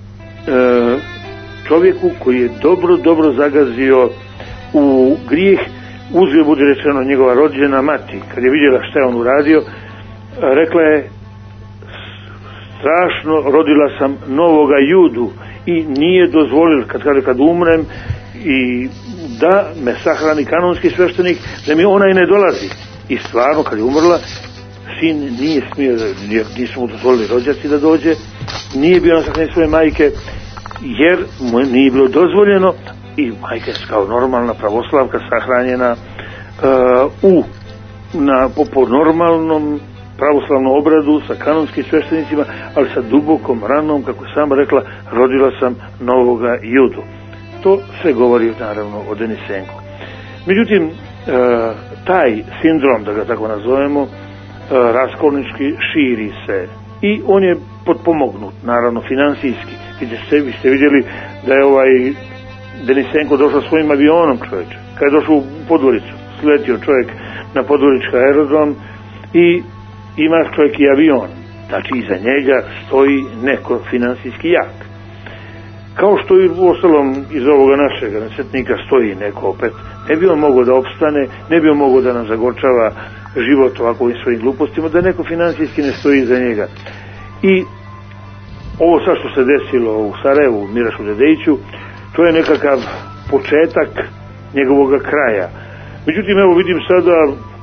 čovjeku koji je dobro, dobro zagazio u grijeh, uzeo bude rečeno njegova rođena mati, kad je vidjela šta je on uradio, rekla je: strašno, rodila sam novoga Judu i nije dozvolila, kad kaže kad umrem i da me sahrani kanonski sveštenik, da mi ona i ne dolazi. I stvarno, kad je umrla, sin nije smio, nisu mu dozvolili rođaci da dođe, nije bio na sahrani svoje majke, jer mu nije bilo dozvoljeno i majka je kao normalna pravoslavka sahranjena uh, u, na, po, po normalnom pravoslavnom obradu sa kanonskim sveštenicima, ali sa dubokom ranom, kako je sama rekla, rodila sam novoga Judu. To sve govori naravno o Denisenku. Međutim, e, taj sindrom, da ga tako nazovemo, e, raskolnički širi se i on je potpomognut, naravno finansijski. Vi, vi ste vidjeli da je ovaj Denisenko došao svojim avionom, čovječe. Kad je došao u Podgoricu, sletio čovjek na podgorički aerodrom i ima čovjek i avion, znači iza njega stoji neko finansijski jak. Kao što i u ostalom iz ovoga našega nasvetnika stoji neko opet, ne bi on mogao da opstane, ne bi on mogao da nam zagorčava život ovakvim svojim glupostima, da neko finansijski ne stoji iza njega. I ovo sad što se desilo u Sarajevu, Mirašu Dedejiću, to je nekakav početak njegovoga kraja. Međutim, evo vidim sada,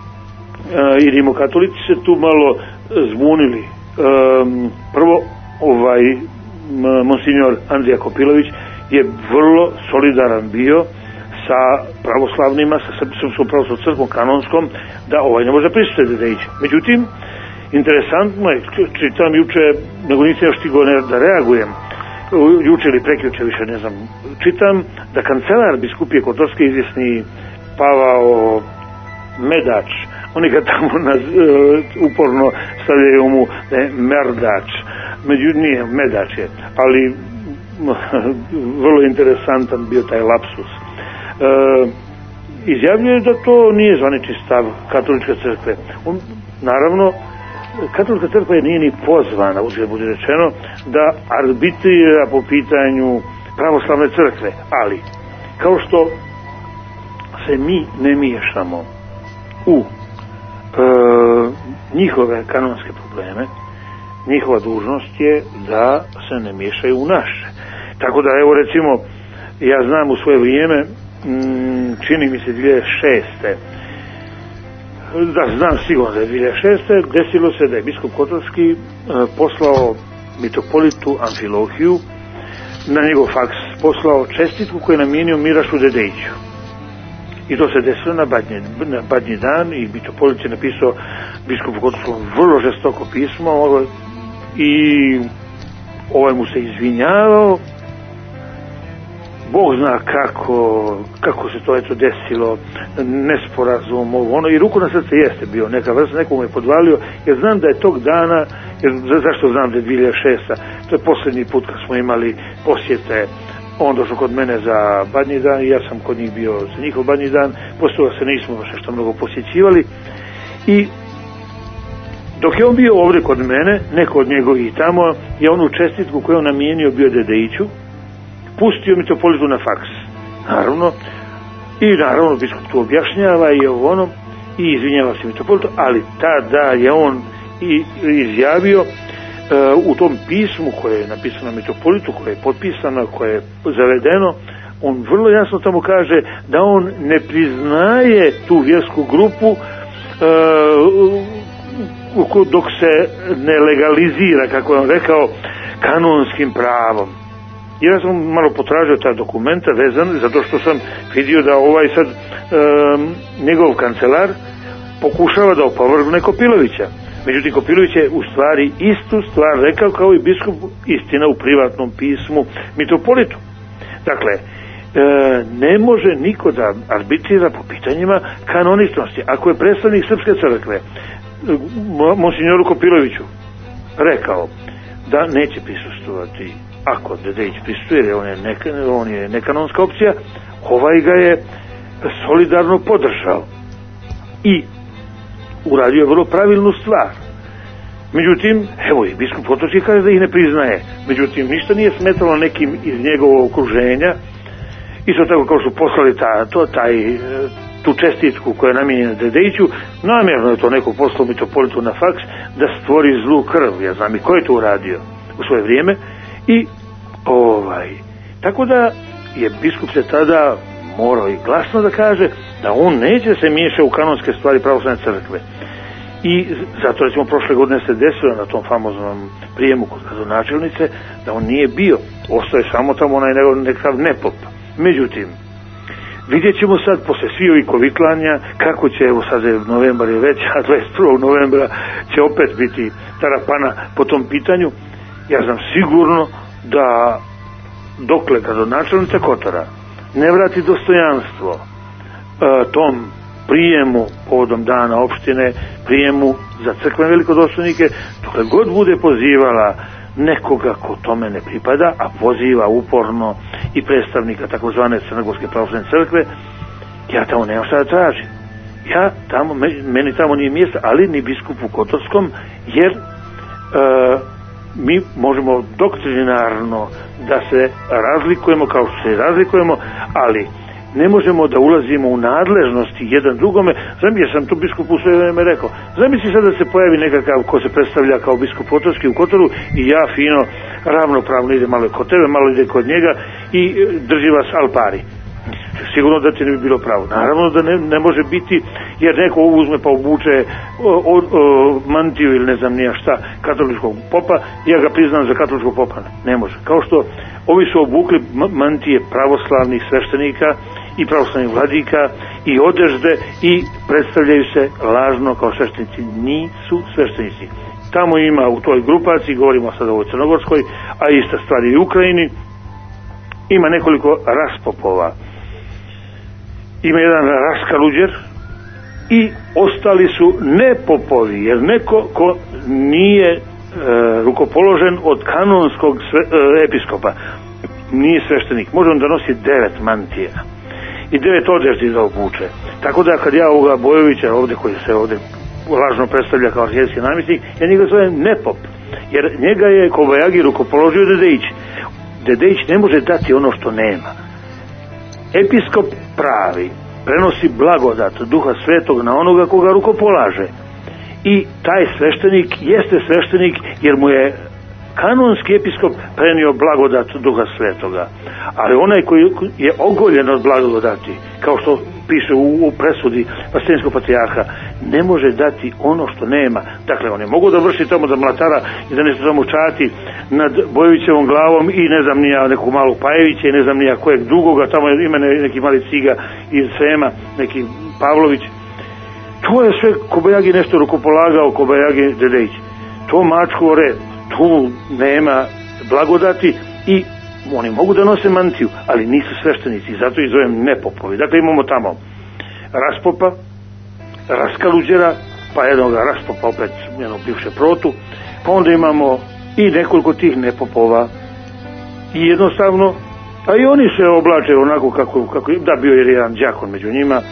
i rimokatolici se tu malo zbunili. Um, prvo, ovaj monsinjor Andrija Kopilović je vrlo solidaran bio sa pravoslavnima, sa Srpskom pravoslavnom crkvom kanonskom, da ovaj ne može prisustvovati Dedejiću. Međutim, interesantno je, čitam juče, nego nisam još stigao da reagujem, juče ili prekjuče, više ne znam, čitam da kancelar biskupije Kotorske, izvjesni Pavao Medač, oni ga tamo naz, uh, uporno stavljaju mu da je Merdač, međutim nije, Medač je, ali vrlo interesantan bio taj lapsus. Uh, izjavljuje da to nije zvanični stav katoličke crkve. On, naravno, katolička crkva nije ni pozvana, uzgled bude rečeno, da arbitrira po pitanju pravoslavne crkve, ali kao što se mi ne miješamo u E, njihove kanonske probleme, njihova dužnost je da se ne miješaju u naše. Tako da, evo recimo, ja znam u svoje vrijeme, m, čini mi se dvije hiljade šeste, da znam sigurno da je dvije hiljade šeste, desilo se da je biskup Kotorski e, poslao mitropolitu Amfilohiju, na njegov faks poslao čestitku koju je namijenio Mirašu Dedejiću. I to se desilo na badnji, na badnji dan i mitropolit je napisao biskupu Kotorskom vrlo žestoko pismo i ovaj mu se izvinjavao Bog zna kako, kako se to eto desilo, nesporazum, ovo, ono, i ruku na srce jeste bio neka vrsta, neko mu je podvalio, jer znam da je tog dana, jer zašto znam da je dvije hiljade šeste. To je posljednji put kad smo imali posjete, on došao kod mene za Badnji dan i ja sam kod njih bio za njihov Badnji dan, poslije toga se nismo baš nešto mnogo posjećivali i dok je on bio ovdje kod mene, neko od njegovih tamo je onu čestitku koju on namijenio bio Dedeiću, pustio mitropolitu na faks. Naravno, i naravno biskup to objašnjava i ovo ono, i izvinjava se mitropolitu, ali tada je on i izjavio uh, u tom pismu koje je napisano mitropolitu, koje je potpisano, koje je zavedeno, on vrlo jasno tamo kaže da on ne priznaje tu vjersku grupu uh, dok se ne legalizira, kako je on rekao, kanonskim pravom. Ja sam malo potražio ta dokumenta vezan, zato što sam vidio da ovaj sad um, njegov kancelar pokušava da opovrgne Kopilovića. Međutim, Kopilović je u stvari istu stvar rekao kao i biskup, istina u privatnom pismu mitropolitu. Dakle, e, ne može niko da arbitrira po pitanjima kanoničnosti. Ako je predstavnik Srpske crkve monsignoru Kopiloviću rekao da neće prisustvovati, ako Dedeić prisustvuje, jer on je, neka, on je nekanonska opcija, ovaj ga je solidarno podržao i uradio je vrlo pravilnu stvar. Međutim, evo i biskup Potocki kaže da ih ne priznaje. Međutim, ništa nije smetalo nekim iz njegovog okruženja. Isto tako kao što poslali ta, to, taj, tu čestitku koja je namijenjena Dedeiću, namjerno je to neko poslao mitropolitu na faks da stvori zlu krv. Ja znam i ko je to uradio u svoje vrijeme. I ovaj, tako da je biskup se tada morao i glasno da kaže da on neće se miješa u kanonske stvari pravoslavne crkve. I zato recimo prošle godine se desilo na tom famoznom prijemu kod gradonačelnice da on nije bio, ostao je samo tamo onaj nekakav nepop. Međutim, vidjet ćemo sad posle svih ovih kovitlanja kako će, evo sad je novembar je već, a dvadeset prvog novembra će opet biti tarapana po tom pitanju. Ja znam sigurno da dokle gradonačelnica Kotora ne vrati dostojanstvo e, tom prijemu povodom dana opštine, prijemu za crkvene velikodostojnike, dokle god bude pozivala nekoga ko tome ne pripada, a poziva uporno i predstavnika takozvane Crnogorske pravoslavne crkve, ja tamo nemam šta da tražim. Ja tamo, meni tamo nije mjesto, ali ni biskupu Kotorskom, jer e, mi možemo doktrinarno da se razlikujemo kao što se razlikujemo, ali ne možemo da ulazimo u nadležnosti jedan drugome. Znam, ja sam to biskupu sve vreme rekao, zamisli sad da se pojavi nekakav ko se predstavlja kao biskup Potocki u Kotoru i ja fino ravnopravno ide malo kod tebe, malo ide kod njega i drži vas al pari. Sigurno da ti ne bi bilo pravo. Naravno da ne, ne može biti, jer neko uzme pa obuče o, o, o, mantiju ili ne znam nija šta katoličkog popa, ja ga priznam za katoličkog popa. Ne može. Kao što ovi su obukli mantije pravoslavnih sveštenika i pravoslavnih vladika i odežde i predstavljaju se lažno kao sveštenici. Nisu sveštenici. Tamo ima u toj grupaciji, govorimo sad o ovoj Crnogorskoj, a ista stvar i u Ukrajini, ima nekoliko raspopova. Ima jedan raskaluđer i ostali su nepopovi, jer neko ko nije e, rukopoložen od kanonskog sve, e, episkopa nije sveštenik, može on da nosi devet mantija i devet odeždi da obuče. Tako da kad ja ovoga Bojovića ovdje, koji se ovdje lažno predstavlja kao arhijerski namjesnik, ja njega zovem nepop, jer njega je Kobajagi rukopoložio Dedeić. Dedeić ne može dati ono što nema. Episkop pravi prenosi blagodat Duha Svetog na onoga koga rukopolaže. I taj sveštenik jeste sveštenik jer mu je kanonski episkop prenio blagodat Duha Svetoga. Ali onaj koji je ogoljen od blagodati, kao što piše u, u presudi Vaseljenskog patrijarha, ne može dati ono što nema. Dakle, on je mogo da vrši tamo da mlatara i da nešto tamo čati nad Bojovićevom glavom i ne znam nija nekog malog Pajevića i ne znam nija kojeg drugoga, tamo ima neki mali ciga iz Srema, neki Pavlović. To je sve Kobajagi nešto rukopolagao, Kobajagi Dedeić. To mačku red, tu nema blagodati i oni mogu da nose mantiju, ali nisu sveštenici, zato ih zovem nepopovi. Dakle, imamo tamo raspopa, raskaluđera, pa jednog raspopa, opet jednog bivše protu, pa onda imamo i nekoliko tih nepopova i jednostavno, a i oni se oblače onako kako, kako da bio je jedan đakon među njima,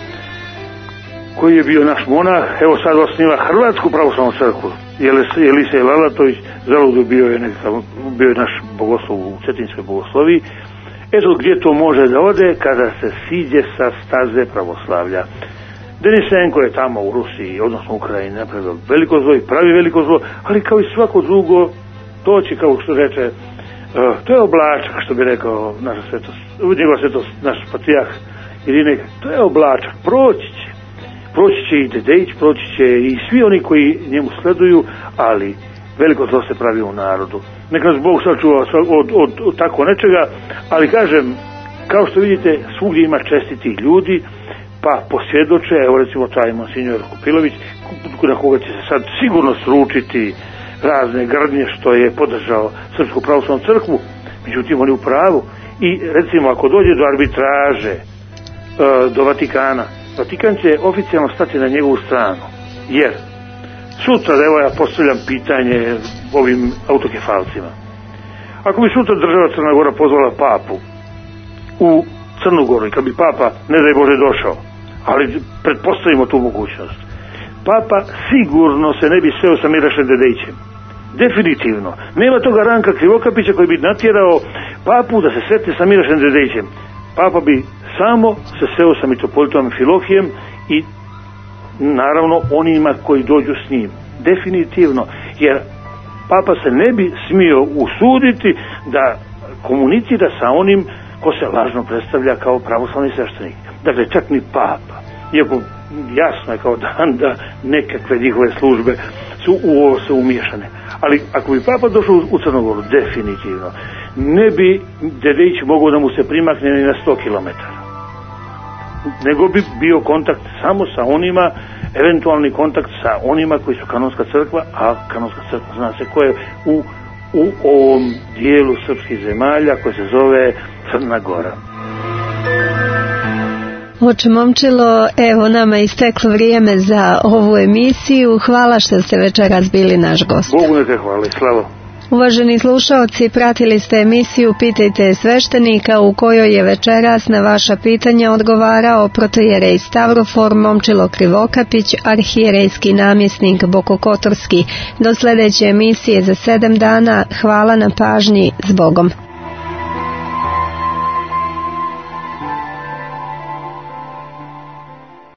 koji je bio naš monah, evo sad osniva Hrvatsku pravoslavnu crkvu. Jelisej Lalatović, zaludu bio je nekakav, bio je naš bogoslov u Cetinskoj bogosloviji. Eto gdje to može da ode kada se siđe sa staze pravoslavlja. Denisenko je tamo u Rusiji, odnosno Ukrajini, napravio veliko zlo i pravi veliko zlo, ali kao i svako drugo, to će, kao što reče, uh, to je oblačak, što bi rekao naša svetost, njegova svetost, naš patrijarh Irinej, to je oblačak, proći će. Proći će i Dedejić, proći će i svi oni koji njemu sleduju, ali veliko zlo se pravi u narodu. Neka nas Bog sačuva od, od, od, od tako nečega, ali kažem, kao što vidite, svugdje ima čestitih ljudi, pa posvjedoče, evo recimo taj monsinjor Kupilović, na koga će se sad sigurno sručiti razne grdnje što je podržao Srpsku pravoslavnu crkvu, međutim on je u pravu. I recimo ako dođe do arbitraže, do Vatikana, Vatikan će oficijalno stati na njegovu stranu, jer sutra, evo ja postavljam pitanje ovim autokefalcima, ako bi sutra država Crna Gora pozvala papu u Crnu Goru i kad bi papa, ne daj Bože, došao, ali pretpostavimo tu mogućnost, papa sigurno se ne bi seo sa Mirašem Dedejićem, definitivno. Nema toga Ranka Krivokapića koji bi natjerao papu da se sretne sa Mirašem Dedejićem. Papa bi samo se seo sa mitropolitom Amfilohijem i naravno onima koji dođu s njim. Definitivno. Jer papa se ne bi smio usuditi da komunicira sa onim ko se lažno predstavlja kao pravoslavni sveštenik. Dakle, čak ni papa. Iako jasno je kao dan da nekakve njihove službe su u ovo se umiješane. Ali ako bi papa došao u Crnogoru, definitivno, ne bi Dedejić mogao da mu se primakne ni na sto kilometara. Nego bi bio kontakt samo sa onima, eventualni kontakt sa onima koji su kanonska crkva, a kanonska crkva zna se ko je u, u ovom dijelu srpskih zemalja koji se zove Crna Gora. Oče Momčilo, evo nama je isteklo vrijeme za ovu emisiju. Hvala što ste večeras bili naš gost. Bogu neka hvala i slava. Uvaženi slušaoci, pratili ste emisiju Pitajte sveštenika u kojoj je večeras na vaša pitanja odgovarao protoijerej Stavrofor Momčilo Krivokapić, arhijerejski namjesnik Bokokotorski. Do sljedeće emisije za sedam dana. Hvala na pažnji. S Bogom.